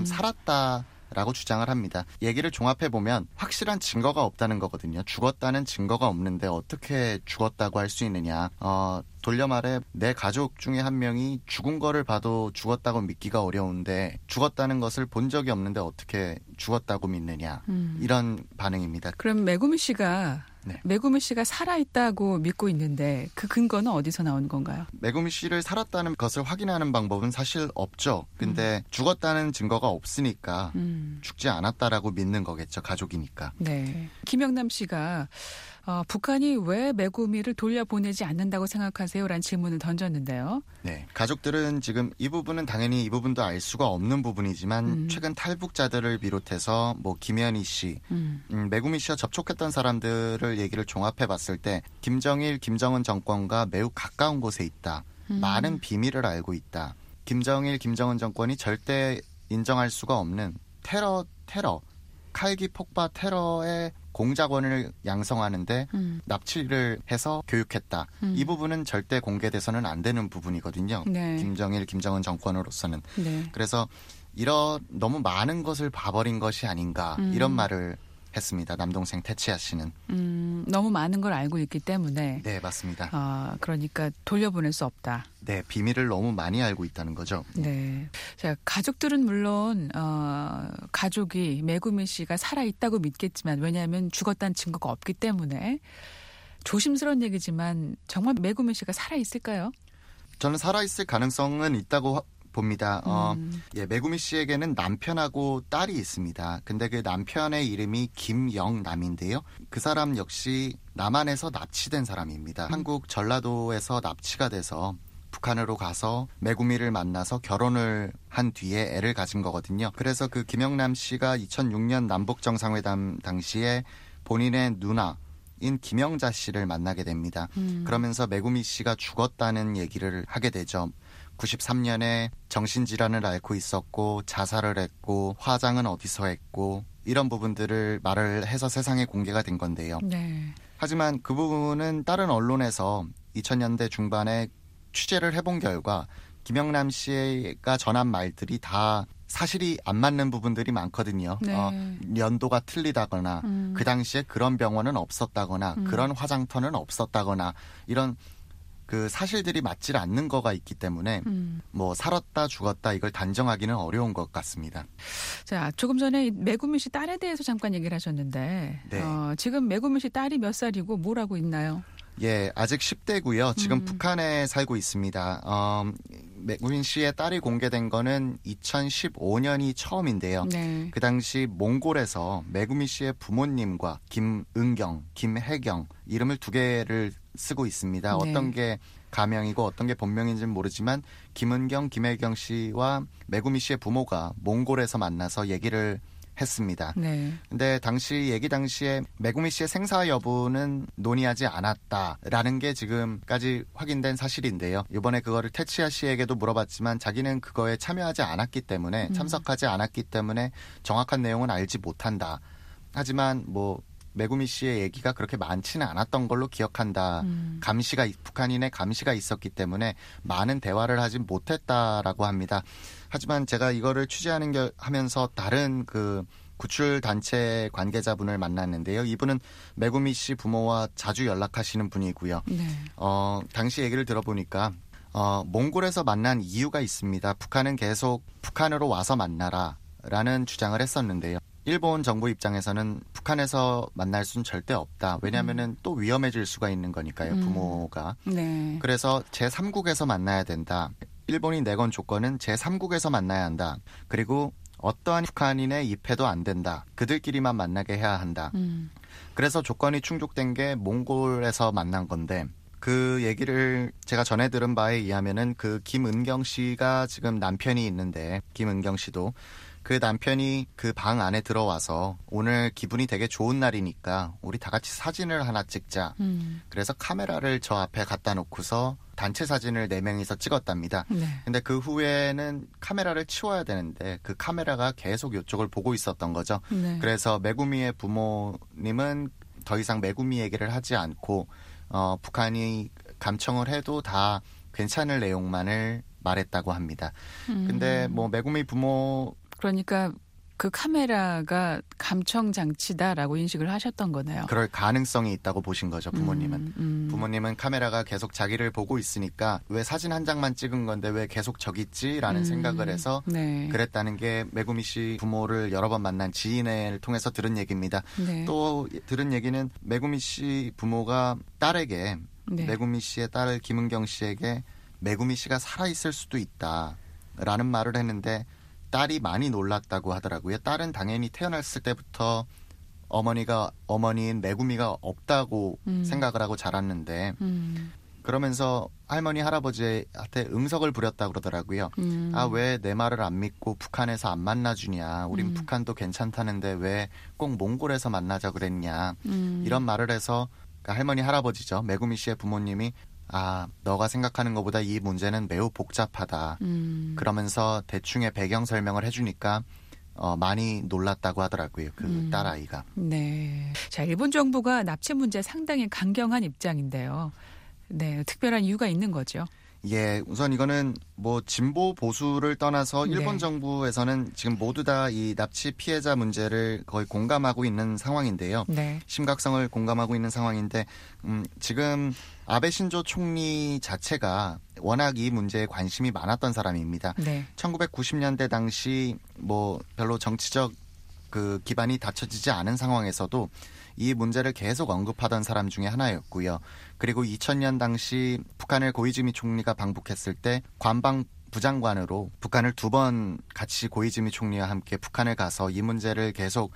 살았다라고 주장을 합니다. 얘기를 종합해보면 확실한 증거가 없다는 거거든요. 죽었다는 증거가 없는데 어떻게 죽었다고 할 수 있느냐. 어, 돌려 말해 내 가족 중에 한 명이 죽은 거를 봐도 죽었다고 믿기가 어려운데 죽었다는 것을 본 적이 없는데 어떻게 죽었다고 믿느냐. 음. 이런 반응입니다. 그럼 메구미 씨가 네. 메구미 씨가 살아있다고 믿고 있는데 그 근거는 어디서 나오는 건가요? 메구미 씨를 살았다는 것을 확인하는 방법은 사실 없죠. 근데 음. 죽었다는 증거가 없으니까 음. 죽지 않았다라고 믿는 거겠죠. 가족이니까. 네. 김영남 씨가 어, 북한이 왜 메구미를 돌려보내지 않는다고 생각하세요? 라는 질문을 던졌는데요. 네. 가족들은 지금 이 부분은 당연히 이 부분도 알 수가 없는 부분이지만 음. 최근 탈북자들을 비롯해서 뭐 김현희 씨, 음. 음, 메구미 씨와 접촉했던 사람들을 얘기를 종합해 봤을 때 김정일, 김정은 정권과 매우 가까운 곳에 있다. 음. 많은 비밀을 알고 있다. 김정일, 김정은 정권이 절대 인정할 수가 없는 테러, 테러, 칼기 폭파 테러의 공작원을 양성하는데 음. 납치를 해서 교육했다. 음. 이 부분은 절대 공개돼서는 안 되는 부분이거든요. 네. 김정일, 김정은 정권으로서는. 네. 그래서 이런 너무 많은 것을 봐버린 것이 아닌가 음. 이런 말을 했습니다. 남동생 태치아 씨는. 음, 너무 많은 걸 알고 있기 때문에 네, 맞습니다. 어, 그러니까 돌려보낼 수 없다. 네, 비밀을 너무 많이 알고 있다는 거죠. 네. 자, 가족들은 물론 어, 가족이 메구미 씨가 살아 있다고 믿겠지만 왜냐하면 죽었다는 증거가 없기 때문에 조심스러운 얘기지만 정말 메구미 씨가 살아 있을까요? 저는 살아있을 가능성은 있다고 하- 봅니다. 어, 음. 예, 메구미 씨에게는 남편하고 딸이 있습니다. 근데 그 남편의 이름이 김영남인데요. 그 사람 역시 남한에서 납치된 사람입니다. 음. 한국 전라도에서 납치가 돼서 북한으로 가서 메구미를 만나서 결혼을 한 뒤에 애를 가진 거거든요. 그래서 그 김영남 씨가 이천육 년 남북 정상회담 당시에 본인의 누나인 김영자 씨를 만나게 됩니다. 음. 그러면서 메구미 씨가 죽었다는 얘기를 하게 되죠. 구십삼 년에 정신질환을 앓고 있었고 자살을 했고 화장은 어디서 했고 이런 부분들을 말을 해서 세상에 공개가 된 건데요. 네. 하지만 그 부분은 다른 언론에서 이천 년대 중반에 취재를 해본 결과 김영남 씨가 전한 말들이 다 사실이 안 맞는 부분들이 많거든요. 네. 어, 연도가 틀리다거나 음. 그 당시에 그런 병원은 없었다거나 음. 그런 화장터는 없었다거나 이런 그 사실들이 맞질 않는 거가 있기 때문에 음. 뭐 살았다 죽었다 이걸 단정하기는 어려운 것 같습니다. 자, 조금 전에 메구미 씨 딸에 대해서 잠깐 얘기를 하셨는데 네. 어, 지금 메구미 씨 딸이 몇 살이고 뭘 하고 있나요? 예, 아직 십 대고요. 지금 음. 북한에 살고 있습니다. 어, 메구민 씨의 딸이 공개된 거는 이천십오 년이 처음인데요. 네. 그 당시 몽골에서 메구미 씨의 부모님과 김은경, 김혜경 이름을 두 개를 쓰고 있습니다. 네. 어떤 게 가명이고 어떤 게 본명인지는 모르지만 김은경, 김혜경 씨와 메구미 씨의 부모가 몽골에서 만나서 얘기를 했습니다. 네. 근데 당시 얘기 당시에 메구미 씨의 생사 여부는 논의하지 않았다라는 게 지금까지 확인된 사실인데요. 이번에 그거를 테치아 씨에게도 물어봤지만 자기는 그거에 참여하지 않았기 때문에 음. 참석하지 않았기 때문에 정확한 내용은 알지 못한다. 하지만 뭐 메구미 씨의 얘기가 그렇게 많지는 않았던 걸로 기억한다. 음. 감시가 북한인의 감시가 있었기 때문에 많은 대화를 하지 못했다라고 합니다. 하지만 제가 이거를 취재하는 게 하면서 다른 그 구출 단체 관계자분을 만났는데요. 이분은 메구미 씨 부모와 자주 연락하시는 분이고요. 네. 어, 당시 얘기를 들어보니까 어, 몽골에서 만난 이유가 있습니다. 북한은 계속 북한으로 와서 만나라라는 주장을 했었는데요. 일본 정부 입장에서는 북한에서 만날 수는 절대 없다. 왜냐하면은 또 위험해질 수가 있는 거니까요. 음. 부모가. 네. 그래서 제삼국에서 만나야 된다. 일본이 내건 조건은 제삼국에서 만나야 한다. 그리고 어떠한 북한인의 입회도 안 된다. 그들끼리만 만나게 해야 한다. 음. 그래서 조건이 충족된 게 몽골에서 만난 건데 그 얘기를 제가 전해 들은 바에 의하면은 그 김은경 씨가 지금 남편이 있는데 김은경 씨도 그 남편이 그 방 안에 들어와서 오늘 기분이 되게 좋은 날이니까 우리 다 같이 사진을 하나 찍자. 음. 그래서 카메라를 저 앞에 갖다 놓고서 단체 사진을 네 명이서 찍었답니다. 네. 근데 그 후에는 카메라를 치워야 되는데 그 카메라가 계속 이쪽을 보고 있었던 거죠. 네. 그래서 메구미의 부모님은 더 이상 메구미 얘기를 하지 않고 어, 북한이 감청을 해도 다 괜찮을 내용만을 말했다고 합니다. 근데 뭐 메구미 부모 그러니까 그 카메라가 감청 장치다라고 인식을 하셨던 거네요. 그럴 가능성이 있다고 보신 거죠, 부모님은. 음, 음. 부모님은 카메라가 계속 자기를 보고 있으니까 왜 사진 한 장만 찍은 건데 왜 계속 저기 있지라는 음, 생각을 해서 네. 그랬다는 게 메구미 씨 부모를 여러 번 만난 지인을 통해서 들은 얘기입니다. 네. 또 들은 얘기는 메구미 씨 부모가 딸에게 네. 메구미 씨의 딸 김은경 씨에게 메구미 씨가 살아있을 수도 있다라는 말을 했는데 딸이 많이 놀랐다고 하더라고요. 딸은 당연히 태어났을 때부터 어머니가 어머니인 메구미가 없다고 음. 생각을 하고 자랐는데 음. 그러면서 할머니 할아버지한테 응석을 부렸다고 그러더라고요. 음. 아, 왜 내 말을 안 믿고 북한에서 안 만나주냐. 우린 음. 북한도 괜찮다는데 왜 꼭 몽골에서 만나자 그랬냐. 음. 이런 말을 해서 그러니까 할머니 할아버지죠. 메구미 씨의 부모님이 아, 너가 생각하는 것보다 이 문제는 매우 복잡하다. 음. 그러면서 대충의 배경 설명을 해주니까 어, 많이 놀랐다고 하더라고요. 그 음. 딸아이가. 네. 자, 일본 정부가 납치 문제 상당히 강경한 입장인데요. 네, 특별한 이유가 있는 거죠. 예, 우선 이거는 뭐 진보 보수를 떠나서 일본 네. 정부에서는 지금 모두 다 이 납치 피해자 문제를 거의 공감하고 있는 상황인데요. 네. 심각성을 공감하고 있는 상황인데 음, 지금 아베 신조 총리 자체가 워낙 이 문제에 관심이 많았던 사람입니다. 네. 천구백구십 년대 당시 뭐 별로 정치적 그 기반이 갖춰지지 않은 상황에서도 이 문제를 계속 언급하던 사람 중에 하나였고요. 그리고 이천 년 당시 북한을 고이즈미 총리가 방북했을 때 관방 부장관으로 북한을 두 번 같이 고이즈미 총리와 함께 북한을 가서 이 문제를 계속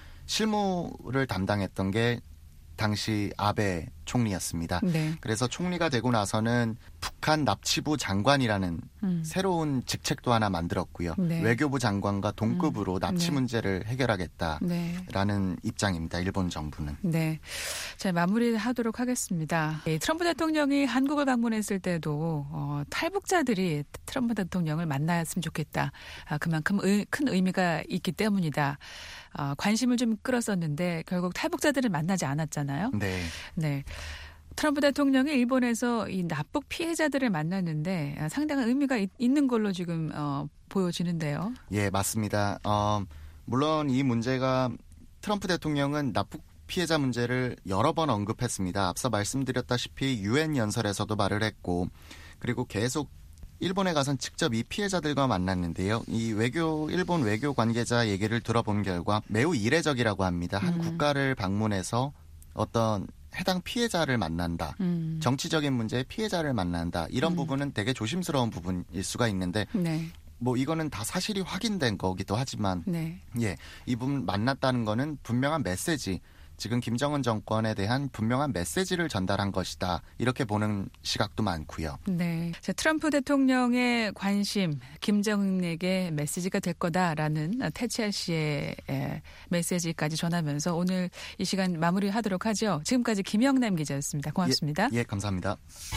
실무를 담당했던 게 당시 아베 총리였습니다. 네. 그래서 총리가 되고 나서는 북한 납치부 장관이라는 음. 새로운 직책도 하나 만들었고요. 네. 외교부 장관과 동급으로 음. 납치 네. 문제를 해결하겠다라는 네. 입장입니다. 일본 정부는. 네. 자, 마무리하도록 하겠습니다. 예, 트럼프 대통령이 한국을 방문했을 때도 어, 탈북자들이 트럼프 대통령을 만났으면 좋겠다. 아, 그만큼 의, 큰 의미가 있기 때문이다. 어, 관심을 좀 끌었었는데 결국 탈북자들을 만나지 않았잖아요. 네. 네. 트럼프 대통령이 일본에서 이 납북 피해자들을 만났는데 아, 상당한 의미가 있, 있는 걸로 지금 어, 보여지는데요. 예, 맞습니다. 어, 물론 이 문제가 트럼프 대통령은 납북 피해자 문제를 여러 번 언급했습니다. 앞서 말씀드렸다시피 유엔 연설에서도 말을 했고 그리고 계속 일본에 가선 직접 이 피해자들과 만났는데요. 이 외교 일본 외교 관계자 얘기를 들어본 결과 매우 이례적이라고 합니다. 한 음. 국가를 방문해서 어떤 해당 피해자를 만난다. 음. 정치적인 문제의 피해자를 만난다. 이런 음. 부분은 되게 조심스러운 부분일 수가 있는데 네. 뭐 이거는 다 사실이 확인된 거기도 하지만 네. 예, 이분 만났다는 거는 분명한 메시지, 지금 김정은 정권에 대한 분명한 메시지를 전달한 것이다. 이렇게 보는 시각도 많고요. 네. 자, 트럼프 대통령의 관심, 김정은에게 메시지가 될 거다라는 태치아 씨의 메시지까지 전하면서 오늘 이 시간 마무리하도록 하죠. 지금까지 김영남 기자였습니다. 고맙습니다. 예, 예 감사합니다.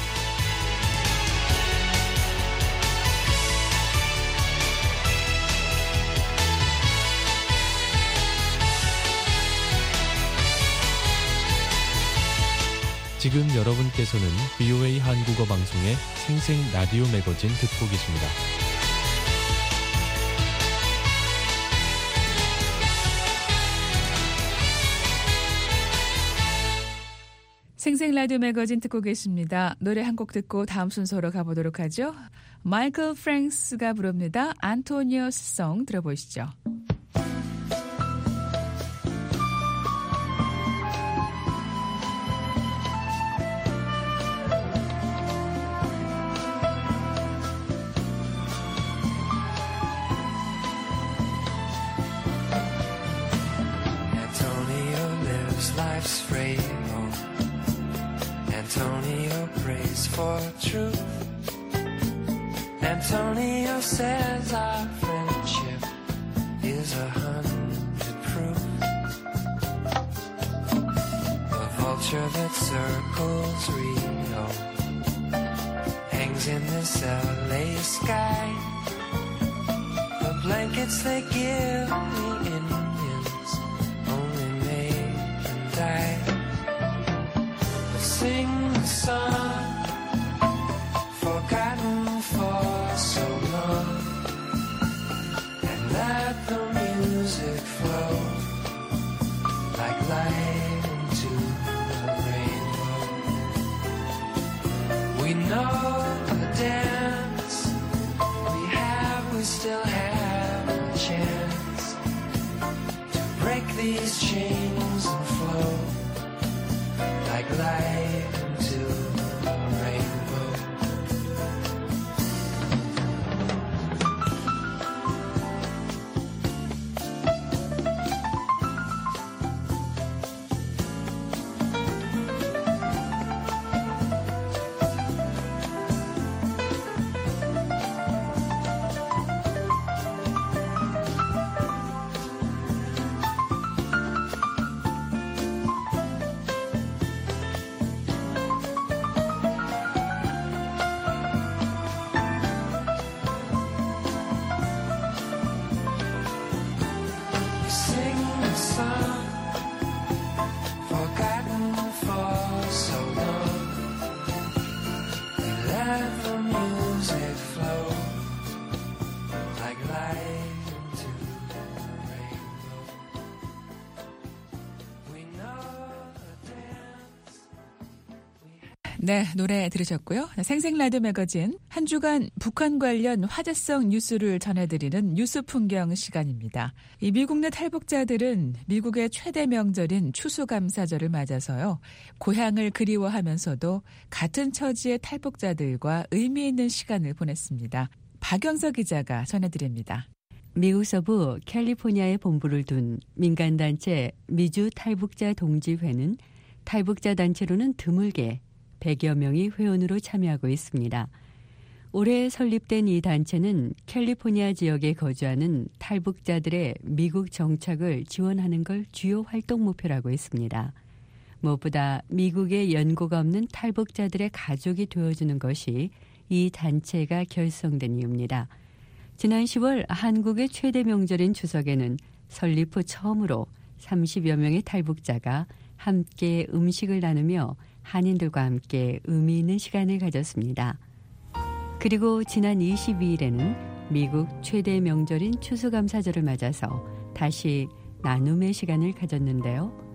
지금 여러분께서는 브이오에이 한국어 방송의 생생 라디오 매거진 듣고 계십니다. 생생 라디오 매거진 듣고 계십니다. 노래 한 곡 듣고 다음 순서로 가보도록 하죠. 마이클 프랭스가 부릅니다. 안토니오스 송 들어보시죠. Life's frail. Antonio prays for truth. Antonio says our friendship is a hundred proof. The vulture that circles Rio hangs in this L A sky. The blankets they give the Indians only make them die. But sing the song forgotten for so long, and let the music flow like light into the rainbow. We know the dance, we have, we still have a chance to break these chains and flow like light into the rainbow. Sing the song forgotten for so long. We let the music flow like light into the rainbow. We know the dance. 네, 노래 들으셨고요. 생생 라디오 매거진 한 주간 북한 관련 화제성 뉴스를 전해드리는 뉴스 풍경 시간입니다. 이 미국 내 탈북자들은 미국의 최대 명절인 추수감사절을 맞아서요. 고향을 그리워하면서도 같은 처지의 탈북자들과 의미 있는 시간을 보냈습니다. 박영서 기자가 전해드립니다. 미국 서부 캘리포니아에 본부를 둔 민간단체 미주 탈북자 동지회는 탈북자 단체로는 드물게 백여 명이 회원으로 참여하고 있습니다. 올해 설립된 이 단체는 캘리포니아 지역에 거주하는 탈북자들의 미국 정착을 지원하는 걸 주요 활동 목표라고 했습니다. 무엇보다 미국에 연고가 없는 탈북자들의 가족이 되어주는 것이 이 단체가 결성된 이유입니다. 지난 시월 한국의 최대 명절인 추석에는 설립 후 처음으로 삼십여 명의 탈북자가 함께 음식을 나누며 한인들과 함께 의미 있는 시간을 가졌습니다. 그리고 지난 이십이일에는 미국 최대 명절인 추수감사절을 맞아서 다시 나눔의 시간을 가졌는데요.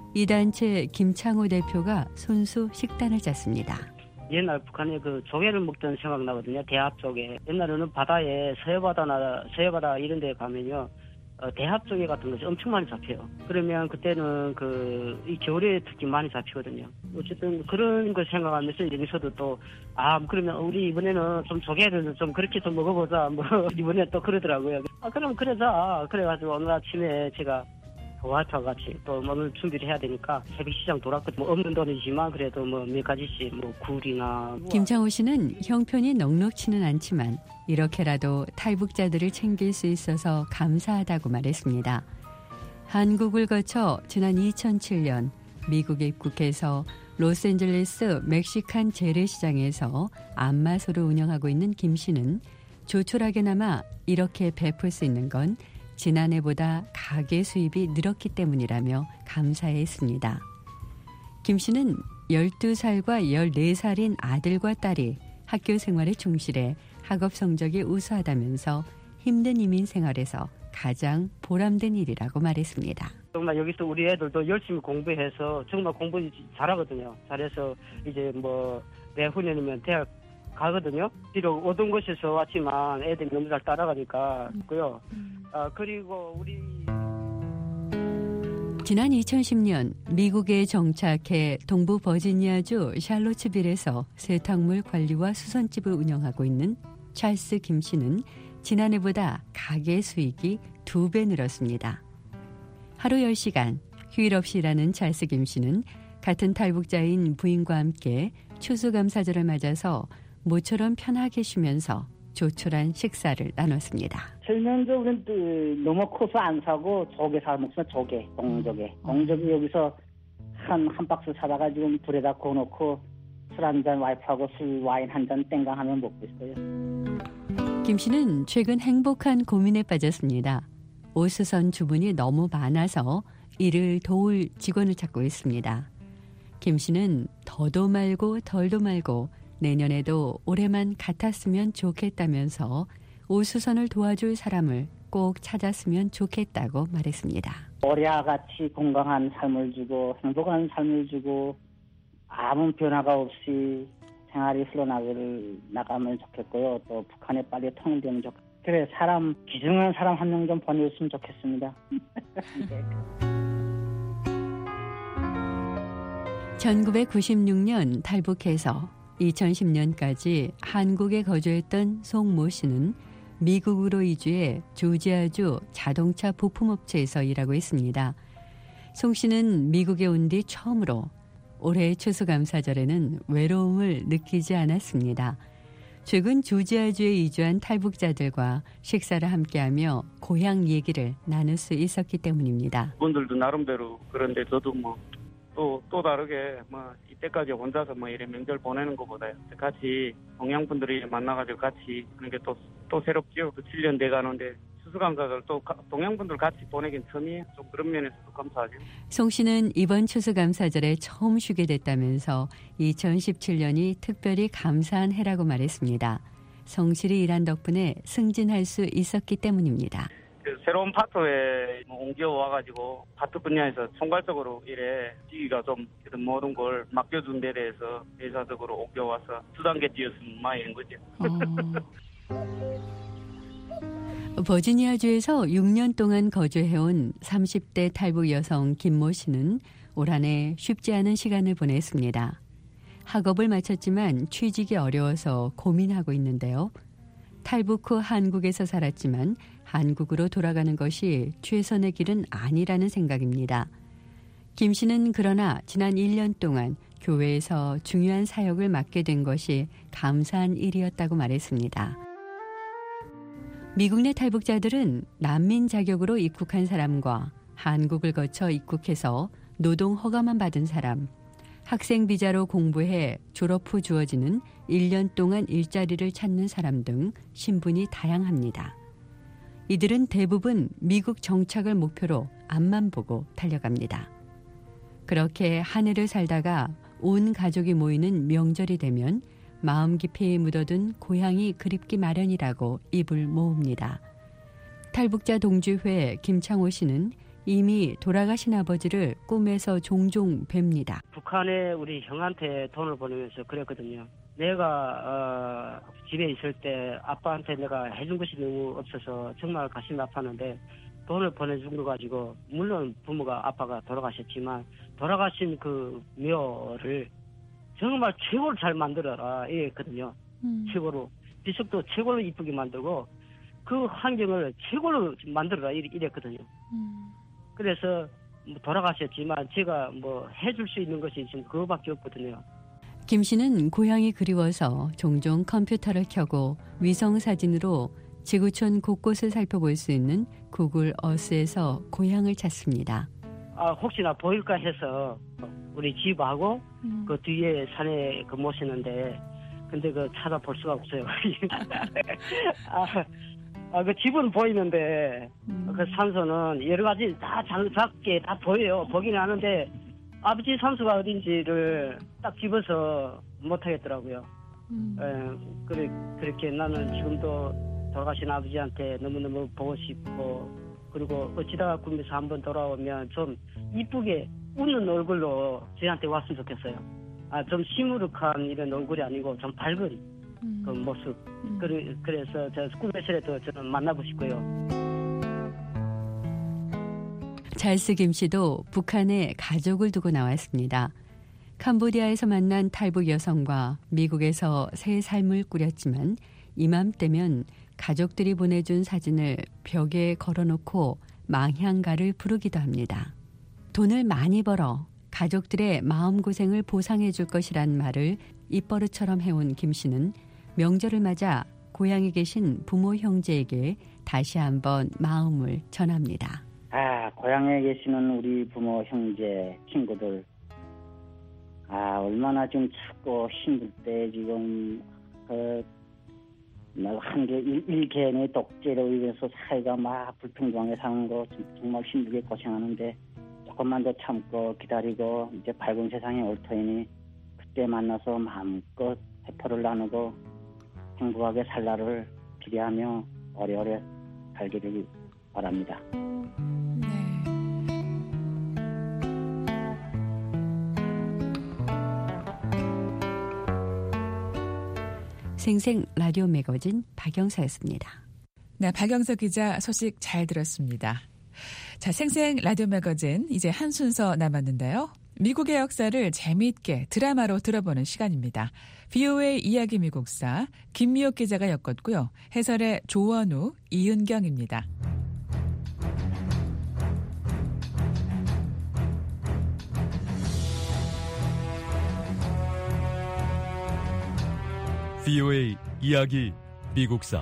이 단체 김창호 대표가 손수 식단을 짰습니다. 옛날 북한에 그 조개를 먹던 생각나거든요. 대합 조개. 옛날에는 바다에 서해바다나 서해바다 이런 데 가면요. 어, 대합 조개 같은 것이 엄청 많이 잡혀요. 그러면 그때는 그 이 겨울에 특히 많이 잡히거든요. 어쨌든 그런 걸 생각하면서 여기서도 또 아 그러면 우리 이번에는 좀 조개를 좀 그렇게 좀 먹어보자. 뭐 이번에 또 그러더라고요. 아 그럼 그러자. 그래가지고 오늘 아침에 제가 도와서 같이 또 오늘 준비를 해야 되니까 새벽시장 돌았거든요. 뭐 없는 돈이지만 그래도 뭐 몇 가지씩 뭐 굴이나. 김창호 씨는 형편이 넉넉치는 않지만 이렇게라도 탈북자들을 챙길 수 있어서 감사하다고 말했습니다. 한국을 거쳐 지난 이천칠 년 미국에 입국해서 로스앤젤레스 멕시칸 재래시장에서 안마소를 운영하고 있는 김 씨는 조촐하게나마 이렇게 베풀 수 있는 건 지난해보다 가게 수입이 늘었기 때문이라며 감사했습니다. 김 씨는 열두 살과 열네 살인 아들과 딸이 학교 생활에 충실해 학업 성적이 우수하다면서 힘든 이민 생활에서 가장 보람된 일이라고 말했습니다. 정말 여기서 우리 애들도 열심히 공부해서 정말 공부 잘하거든요. 잘해서 이제 뭐 내후년이면 대학 가거든요. 비록 어떤 곳에서 왔지만 애들이 너무 잘 따라가니까 있고요. 아 그리고 우리 지난 이천십 년 미국에 정착해 동부 버지니아주 샬롯츠빌에서 세탁물 관리와 수선집을 운영하고 있는 찰스 김 씨는 지난해보다 가게 수익이 두 배 늘었습니다. 하루 열 시간 휴일 없이 일하는 찰스 김 씨는 같은 탈북자인 부인과 함께 추수감사절을 맞아서 모처럼 편하게 쉬면서 조촐한 식사를 나눴습니다. 설명적으로는 너무 커서 안 사고 조개 사 먹으면 조개, 동조개. 동조개 여기서 한, 한 박스 사다가 지금 불에다 구워놓고 술 한 잔 와이프하고 술 와인 한 잔 땡강하면 먹고 있어요. 김 씨는 최근 행복한 고민에 빠졌습니다. 오수선 주문이 너무 많아서 이를 도울 직원을 찾고 있습니다. 김 씨는 더도 말고 덜도 말고 내년에도 올해만 같았으면 좋겠다면서 오수선을 도와줄 사람을 꼭 찾았으면 좋겠다고 말했습니다. 올해와 같이 건강한 삶을 주고 행복한 삶을 주고 아무 변화가 없이 생활이 흘러나가를 나가면 좋겠고요. 또 북한에 빨리 통일되면 좋겠고 그래 사람 기증한 사람 한 명 좀 보내줬으면 좋겠습니다. 천구백구십육 년 탈북해서 이천십 년까지 한국에 거주했던 송모 씨는 미국으로 이주해 조지아주 자동차 부품업체에서 일하고 있습니다. 송 씨는 미국에 온 뒤 처음으로 올해 추수감사절에는 외로움을 느끼지 않았습니다. 최근 조지아주에 이주한 탈북자들과 식사를 함께하며 고향 얘기를 나눌 수 있었기 때문입니다. 분들도 나름대로 그런데 저도 뭐 또 또 다르게 뭐 이때까지 혼자서 뭐 이래 명절 보내는 것보다 같이 동양분들이 만나가지고 같이 하는 게 또 또 새롭죠. 또 칠 년 돼 가는데 추수감사절 또 동양분들 같이 보내긴 처음이에요. 좀 그런 면에서도 감사하죠. 송 씨는 이번 추수감사절에 처음 쉬게 됐다면서 이천십칠 년이 특별히 감사한 해라고 말했습니다. 성실히 일한 덕분에 승진할 수 있었기 때문입니다. 새로운 파트에 옮겨와가지고 파트 분야에서 총괄적으로 일에 지위가 좀 모든 걸 맡겨준 데 대해서 회사적으로 옮겨와서 두 단계 뛰었으면 많이 있는 거죠. 어. 버지니아주에서 육 년 동안 거주해온 삼십 대 탈북 여성 김모 씨는 올 한 해 쉽지 않은 시간을 보냈습니다. 학업을 마쳤지만 취직이 어려워서 고민하고 있는데요. 탈북 후 한국에서 살았지만 한국으로 돌아가는 것이 최선의 길은 아니라는 생각입니다. 김 씨는 그러나 지난 일 년 동안 교회에서 중요한 사역을 맡게 된 것이 감사한 일이었다고 말했습니다. 미국 내 탈북자들은 난민 자격으로 입국한 사람과 한국을 거쳐 입국해서 노동 허가만 받은 사람, 학생 비자로 공부해 졸업 후 주어지는 일 년 동안 일자리를 찾는 사람 등 신분이 다양합니다. 이들은 대부분 미국 정착을 목표로 앞만 보고 달려갑니다. 그렇게 한 해를 살다가 온 가족이 모이는 명절이 되면 마음 깊이 묻어둔 고향이 그립기 마련이라고 입을 모읍니다. 탈북자 동지회 김창호 씨는 이미 돌아가신 아버지를 꿈에서 종종 뵙니다. 북한에 우리 형한테 돈을 보내면서 그랬거든요. 내가 어, 집에 있을 때 아빠한테 내가 해준 것이 너무 없어서 정말 가슴이 아팠는데 돈을 보내준 거 가지고 물론 부모가 아빠가 돌아가셨지만 돌아가신 그 묘를 정말 최고로 잘 만들어라 이랬거든요. 음. 최고로 비석도 최고로 이쁘게 만들고 그 환경을 최고로 만들어라 이랬거든요. 음. 그래서 돌아가셨지만 제가 뭐 해줄 수 있는 것이 지금 그거밖에 없거든요. 김 씨는 고향이 그리워서 종종 컴퓨터를 켜고 위성 사진으로 지구촌 곳곳을 살펴볼 수 있는 구글 어스에서 고향을 찾습니다. 아, 혹시나 보일까 해서 우리 집하고 음. 그 뒤에 산에 그 모시는데 근데 그 찾아볼 수가 없어요. 아, 아, 그 집은 보이는데 음. 그 산소는 여러 가지 다 작, 작게 다 보여요. 보기는 하는데 아버지 산소가 어딘지를 딱 집어서 못 하겠더라고요. 음. 에, 그래, 그렇게 나는 지금도 돌아가신 아버지한테 너무너무 보고 싶고 그리고 어찌다가 꿈에서 한번 돌아오면 좀 이쁘게 웃는 얼굴로 저희한테 왔으면 좋겠어요. 아, 좀 시무룩한 이런 얼굴이 아니고 좀 밝은 음. 그 모습. 음. 그래, 그래서 저 꿈에서라도 저는 만나고 싶고요. 찰스 김 씨도 북한에 가족을 두고 나왔습니다. 캄보디아에서 만난 탈북 여성과 미국에서 새 삶을 꾸렸지만 이맘때면 가족들이 보내준 사진을 벽에 걸어놓고 망향가를 부르기도 합니다. 돈을 많이 벌어 가족들의 마음고생을 보상해 줄 것이란 말을 입버릇처럼 해온 김 씨는 명절을 맞아 고향에 계신 부모 형제에게 다시 한번 마음을 전합니다. 아, 고향에 계시는 우리 부모 형제 친구들 아, 얼마나 좀 춥고 힘들 때 지금 그 한개 일개인의 독재로 인해서 사회가 막 불평등하게 사는 거 정말 힘들게 고생하는데 조금만 더 참고 기다리고 이제 밝은 세상에 올 터이니 그때 만나서 마음껏 회포를 나누고 행복하게 살 날을 기대하며 오래오래 살기를 바랍니다. 생생 라디오 매거진 박영서였습니다. 네, 박영서 기자 소식 잘 들었습니다. 자, 생생 라디오 매거진 이제 한 순서 남았는데요. 미국의 역사를 재미있게 드라마로 들어보는 시간입니다. 브이오에이 이야기 미국사 김미옥 기자가 엮었고요. 해설의 조원우, 이은경입니다. 브이오에이 이야기 미국사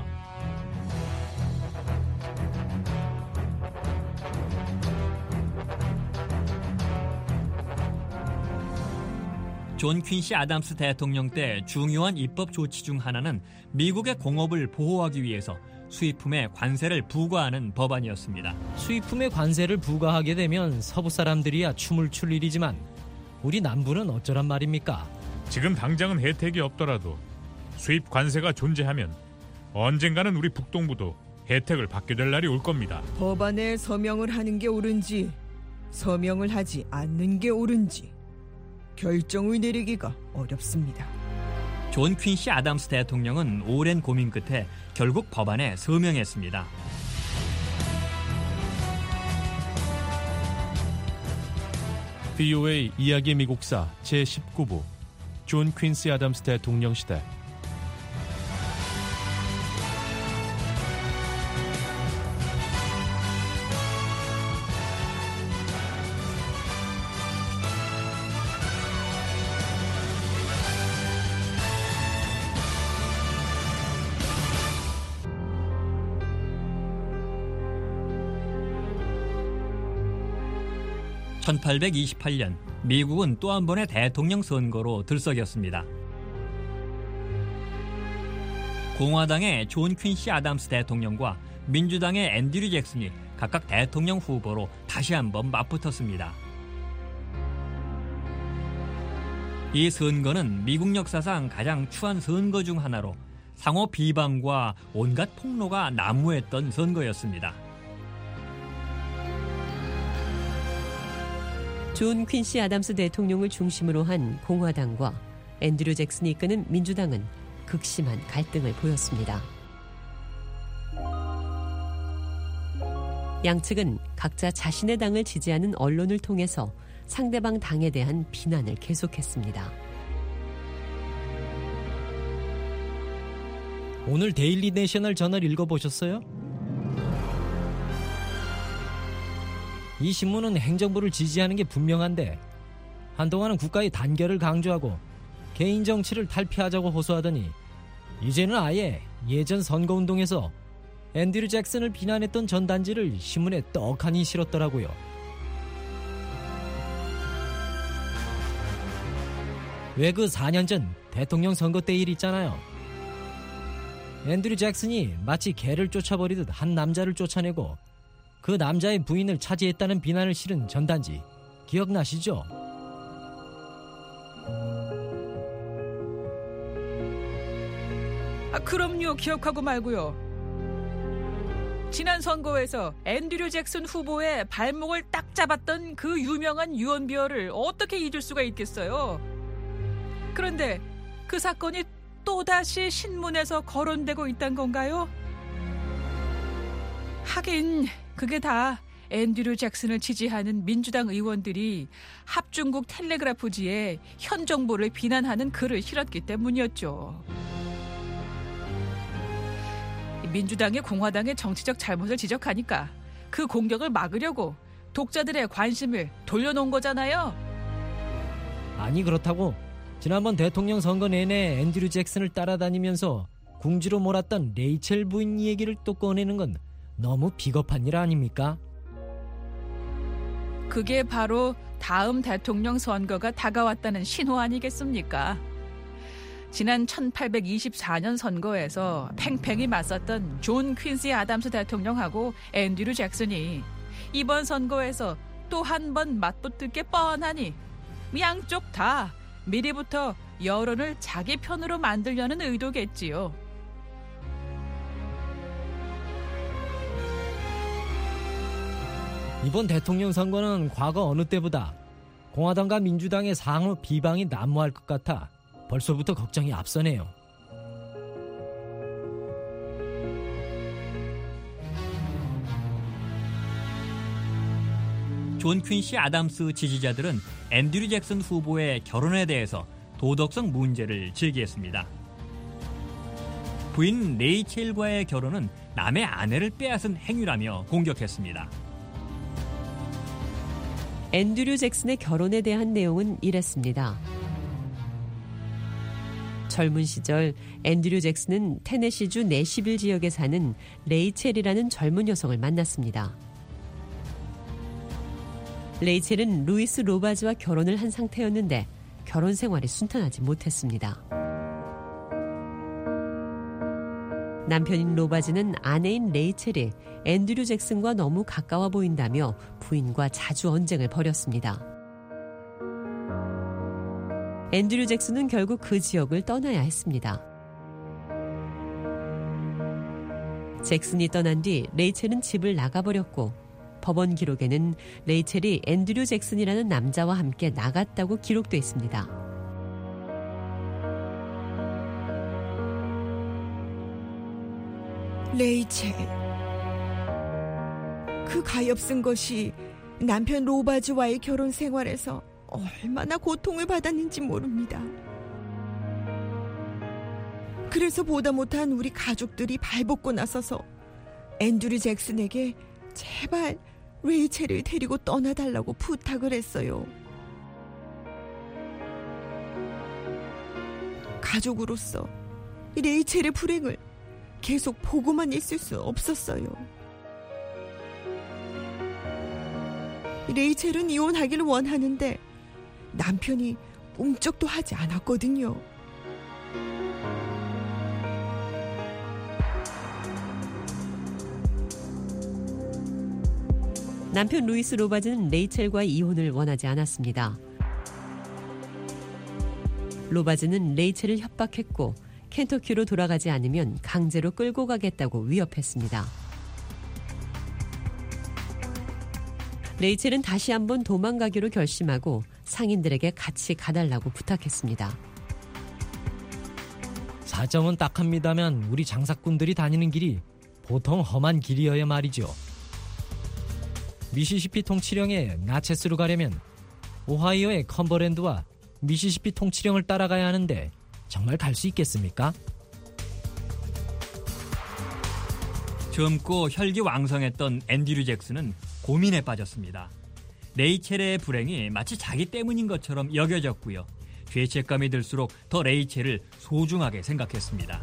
존 퀸시 아담스 대통령 때 중요한 입법 조치 중 하나는 미국의 공업을 보호하기 위해서 수입품에 관세를 부과하는 법안이었습니다. 수입품에 관세를 부과하게 되면 서부 사람들이야 춤을 출 일이지만 우리 남부는 어쩌란 말입니까? 지금 당장은 혜택이 없더라도 수입 관세가 존재하면 언젠가는 우리 북동부도 혜택을 받게 될 날이 올 겁니다. 법안에 서명을 하는 게 옳은지 서명을 하지 않는 게 옳은지 결정을 내리기가 어렵습니다. 존 퀸시 아담스 대통령은 오랜 고민 끝에 결국 법안에 서명했습니다. 브이오에이 이야기 미국사 제십구 부 존 퀸시 아담스 대통령 시대 천팔백이십팔 년 미국은 또 한 번의 대통령 선거로 들썩였습니다. 공화당의 존 퀸시 아담스 대통령과 민주당의 앤드류 잭슨이 각각 대통령 후보로 다시 한번 맞붙었습니다. 이 선거는 미국 역사상 가장 추한 선거 중 하나로 상호 비방과 온갖 폭로가 난무했던 선거였습니다. 존 퀸시 아담스 대통령을 중심으로 한 공화당과 앤드류 잭슨이 이끄는 민주당은 극심한 갈등을 보였습니다. 양측은 각자 자신의 당을 지지하는 언론을 통해서 상대방 당에 대한 비난을 계속했습니다. 오늘 데일리 내셔널 저널 읽어보셨어요? 이 신문은 행정부를 지지하는 게 분명한데 한동안은 국가의 단결을 강조하고 개인 정치를 탈피하자고 호소하더니 이제는 아예 예전 선거운동에서 앤드류 잭슨을 비난했던 전단지를 신문에 떡하니 실었더라고요. 왜 그 사 년 전 대통령 선거 때 일 있잖아요. 앤드류 잭슨이 마치 개를 쫓아버리듯 한 남자를 쫓아내고 그 남자의 부인을 차지했다는 비난을 실은 전단지 기억나시죠? 아, 그럼요. 기억하고 말고요. 지난 선거에서 앤드류 잭슨 후보의 발목을 딱 잡았던 그 유명한 유언비어를 어떻게 잊을 수가 있겠어요. 그런데 그 사건이 또다시 신문에서 거론되고 있단 건가요? 하긴 그게 다 앤드류 잭슨을 지지하는 민주당 의원들이 합중국 텔레그라프지에 현 정부를 비난하는 글을 실었기 때문이었죠. 민주당이 공화당의 정치적 잘못을 지적하니까 그 공격을 막으려고 독자들의 관심을 돌려놓은 거잖아요. 아니 그렇다고 지난번 대통령 선거 내내 앤드류 잭슨을 따라다니면서 궁지로 몰았던 레이첼 부인 얘기를 또 꺼내는 건 너무 비겁한 일 아닙니까? 그게 바로 다음 대통령 선거가 다가왔다는 신호 아니겠습니까? 지난 천팔백이십사 년 선거에서 팽팽히 맞섰던 존 퀸시 아담스 대통령하고 앤드류 잭슨이 이번 선거에서 또 한 번 맞붙을 게 뻔하니 양쪽 다 미리부터 여론을 자기 편으로 만들려는 의도겠지요. 이번 대통령 선거는 과거 어느 때보다 공화당과 민주당의 상호 비방이 난무할 것 같아 벌써부터 걱정이 앞서네요. 존 퀸시 아담스 지지자들은 앤드류 잭슨 후보의 결혼에 대해서 도덕성 문제를 제기했습니다. 부인 레이첼과의 결혼은 남의 아내를 빼앗은 행위라며 공격했습니다. 앤드류 잭슨의 결혼에 대한 내용은 이랬습니다. 젊은 시절 앤드류 잭슨은 테네시주 내시빌 지역에 사는 레이첼이라는 젊은 여성을 만났습니다. 레이첼은 루이스 로바즈와 결혼을 한 상태였는데 결혼 생활이 순탄하지 못했습니다. 남편인 로바즈는 아내인 레이첼이 앤드류 잭슨과 너무 가까워 보인다며 부인과 자주 언쟁을 벌였습니다. 앤드류 잭슨은 결국 그 지역을 떠나야 했습니다. 잭슨이 떠난 뒤 레이첼은 집을 나가버렸고 법원 기록에는 레이첼이 앤드류 잭슨이라는 남자와 함께 나갔다고 기록돼 있습니다. 레이첼. 그 가엾은 것이 남편 로바즈와의 결혼 생활에서 얼마나 고통을 받았는지 모릅니다. 그래서 보다 못한 우리 가족들이 발벗고 나서서 앤드류 잭슨에게 제발 레이첼을 데리고 떠나달라고 부탁을 했어요. 가족으로서 레이첼의 불행을 계속 보고만 있을 수 없었어요. 레이첼은 이혼하기를 원하는데 남편이 꿈쩍도 하지 않았거든요. 남편 루이스 로바즈는 레이첼과 이혼을 원하지 않았습니다. 로바즈는 레이첼을 협박했고 켄터키로 돌아가지 않으면 강제로 끌고 가겠다고 위협했습니다. 레이첼은 다시 한번 도망가기로 결심하고 상인들에게 같이 가달라고 부탁했습니다. 사정은 딱합니다만 우리 장사꾼들이 다니는 길이 보통 험한 길이어야 말이죠. 미시시피 통치령의 나체스로 가려면 오하이오의 컴버랜드와 미시시피 통치령을 따라가야 하는데 정말 갈 수 있겠습니까? 젊고 혈기왕성했던 앤드류 잭슨은 고민에 빠졌습니다. 레이첼의 불행이 마치 자기 때문인 것처럼 여겨졌고요. 죄책감이 들수록 더 레이첼을 소중하게 생각했습니다.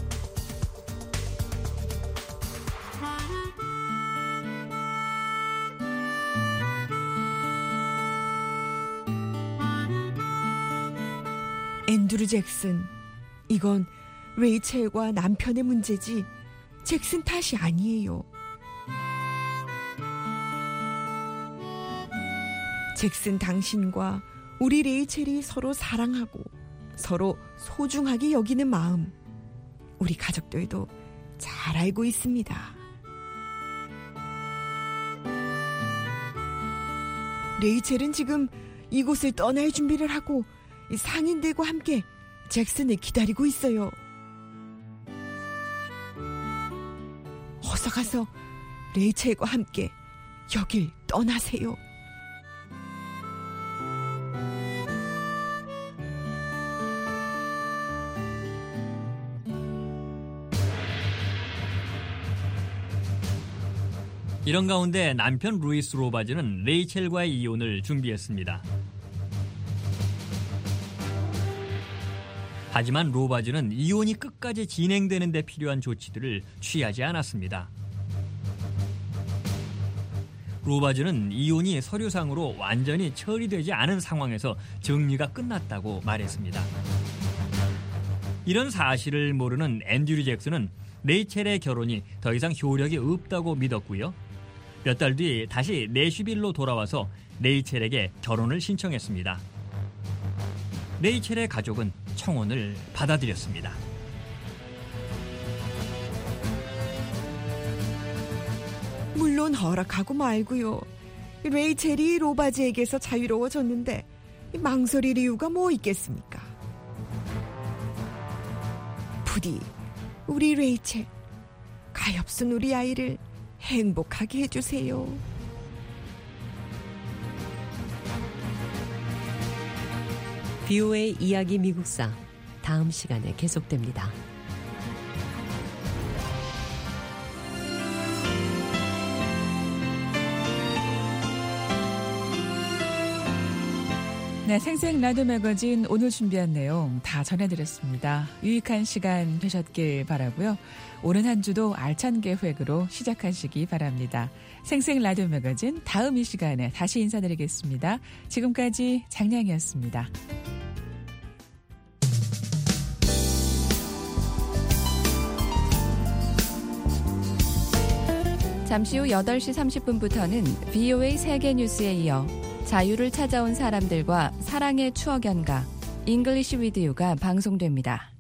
앤드류 잭슨, 이건 레이첼과 남편의 문제지 잭슨 탓이 아니에요. 잭슨 당신과 우리 레이첼이 서로 사랑하고 서로 소중하게 여기는 마음, 우리 가족들도 잘 알고 있습니다. 레이첼은 지금 이곳을 떠날 준비를 하고 상인들과 함께 잭슨을 기다리고 있어요. 어서 가서 레이첼과 함께 여길 떠나세요. 이런 가운데 남편 루이스 로바즈는 레이첼과의 이혼을 준비했습니다. 하지만 로바즈는 이혼이 끝까지 진행되는 데 필요한 조치들을 취하지 않았습니다. 로바즈는 이혼이 서류상으로 완전히 처리되지 않은 상황에서 정리가 끝났다고 말했습니다. 이런 사실을 모르는 앤드류 잭슨은 레이첼의 결혼이 더 이상 효력이 없다고 믿었고요. 몇 달 뒤 다시 내슈빌로 돌아와서 레이첼에게 결혼을 신청했습니다. 레이첼의 가족은 청혼을 받아들였습니다. 물론 허락하고 말고요. 레이첼이 로바즈에게서 자유로워졌는데 망설일 이유가 뭐 있겠습니까? 부디 우리 레이첼, 가엾은 우리 아이를 행복하게 해주세요. 비오에이 이야기 미국사, 다음 시간에 계속됩니다. 네, 생생 라디오 매거진 오늘 준비한 내용 다 전해드렸습니다. 유익한 시간 되셨길 바라고요. 오는 한 주도 알찬 계획으로 시작하시기 바랍니다. 생생 라디오 매거진 다음 이 시간에 다시 인사드리겠습니다. 지금까지 장량이었습니다. 잠시 후 여덟 시 삼십 분부터는 비오에이 세계 뉴스에 이어 자유를 찾아온 사람들과 사랑의 추억 연가 잉글리시 위드 유가 방송됩니다.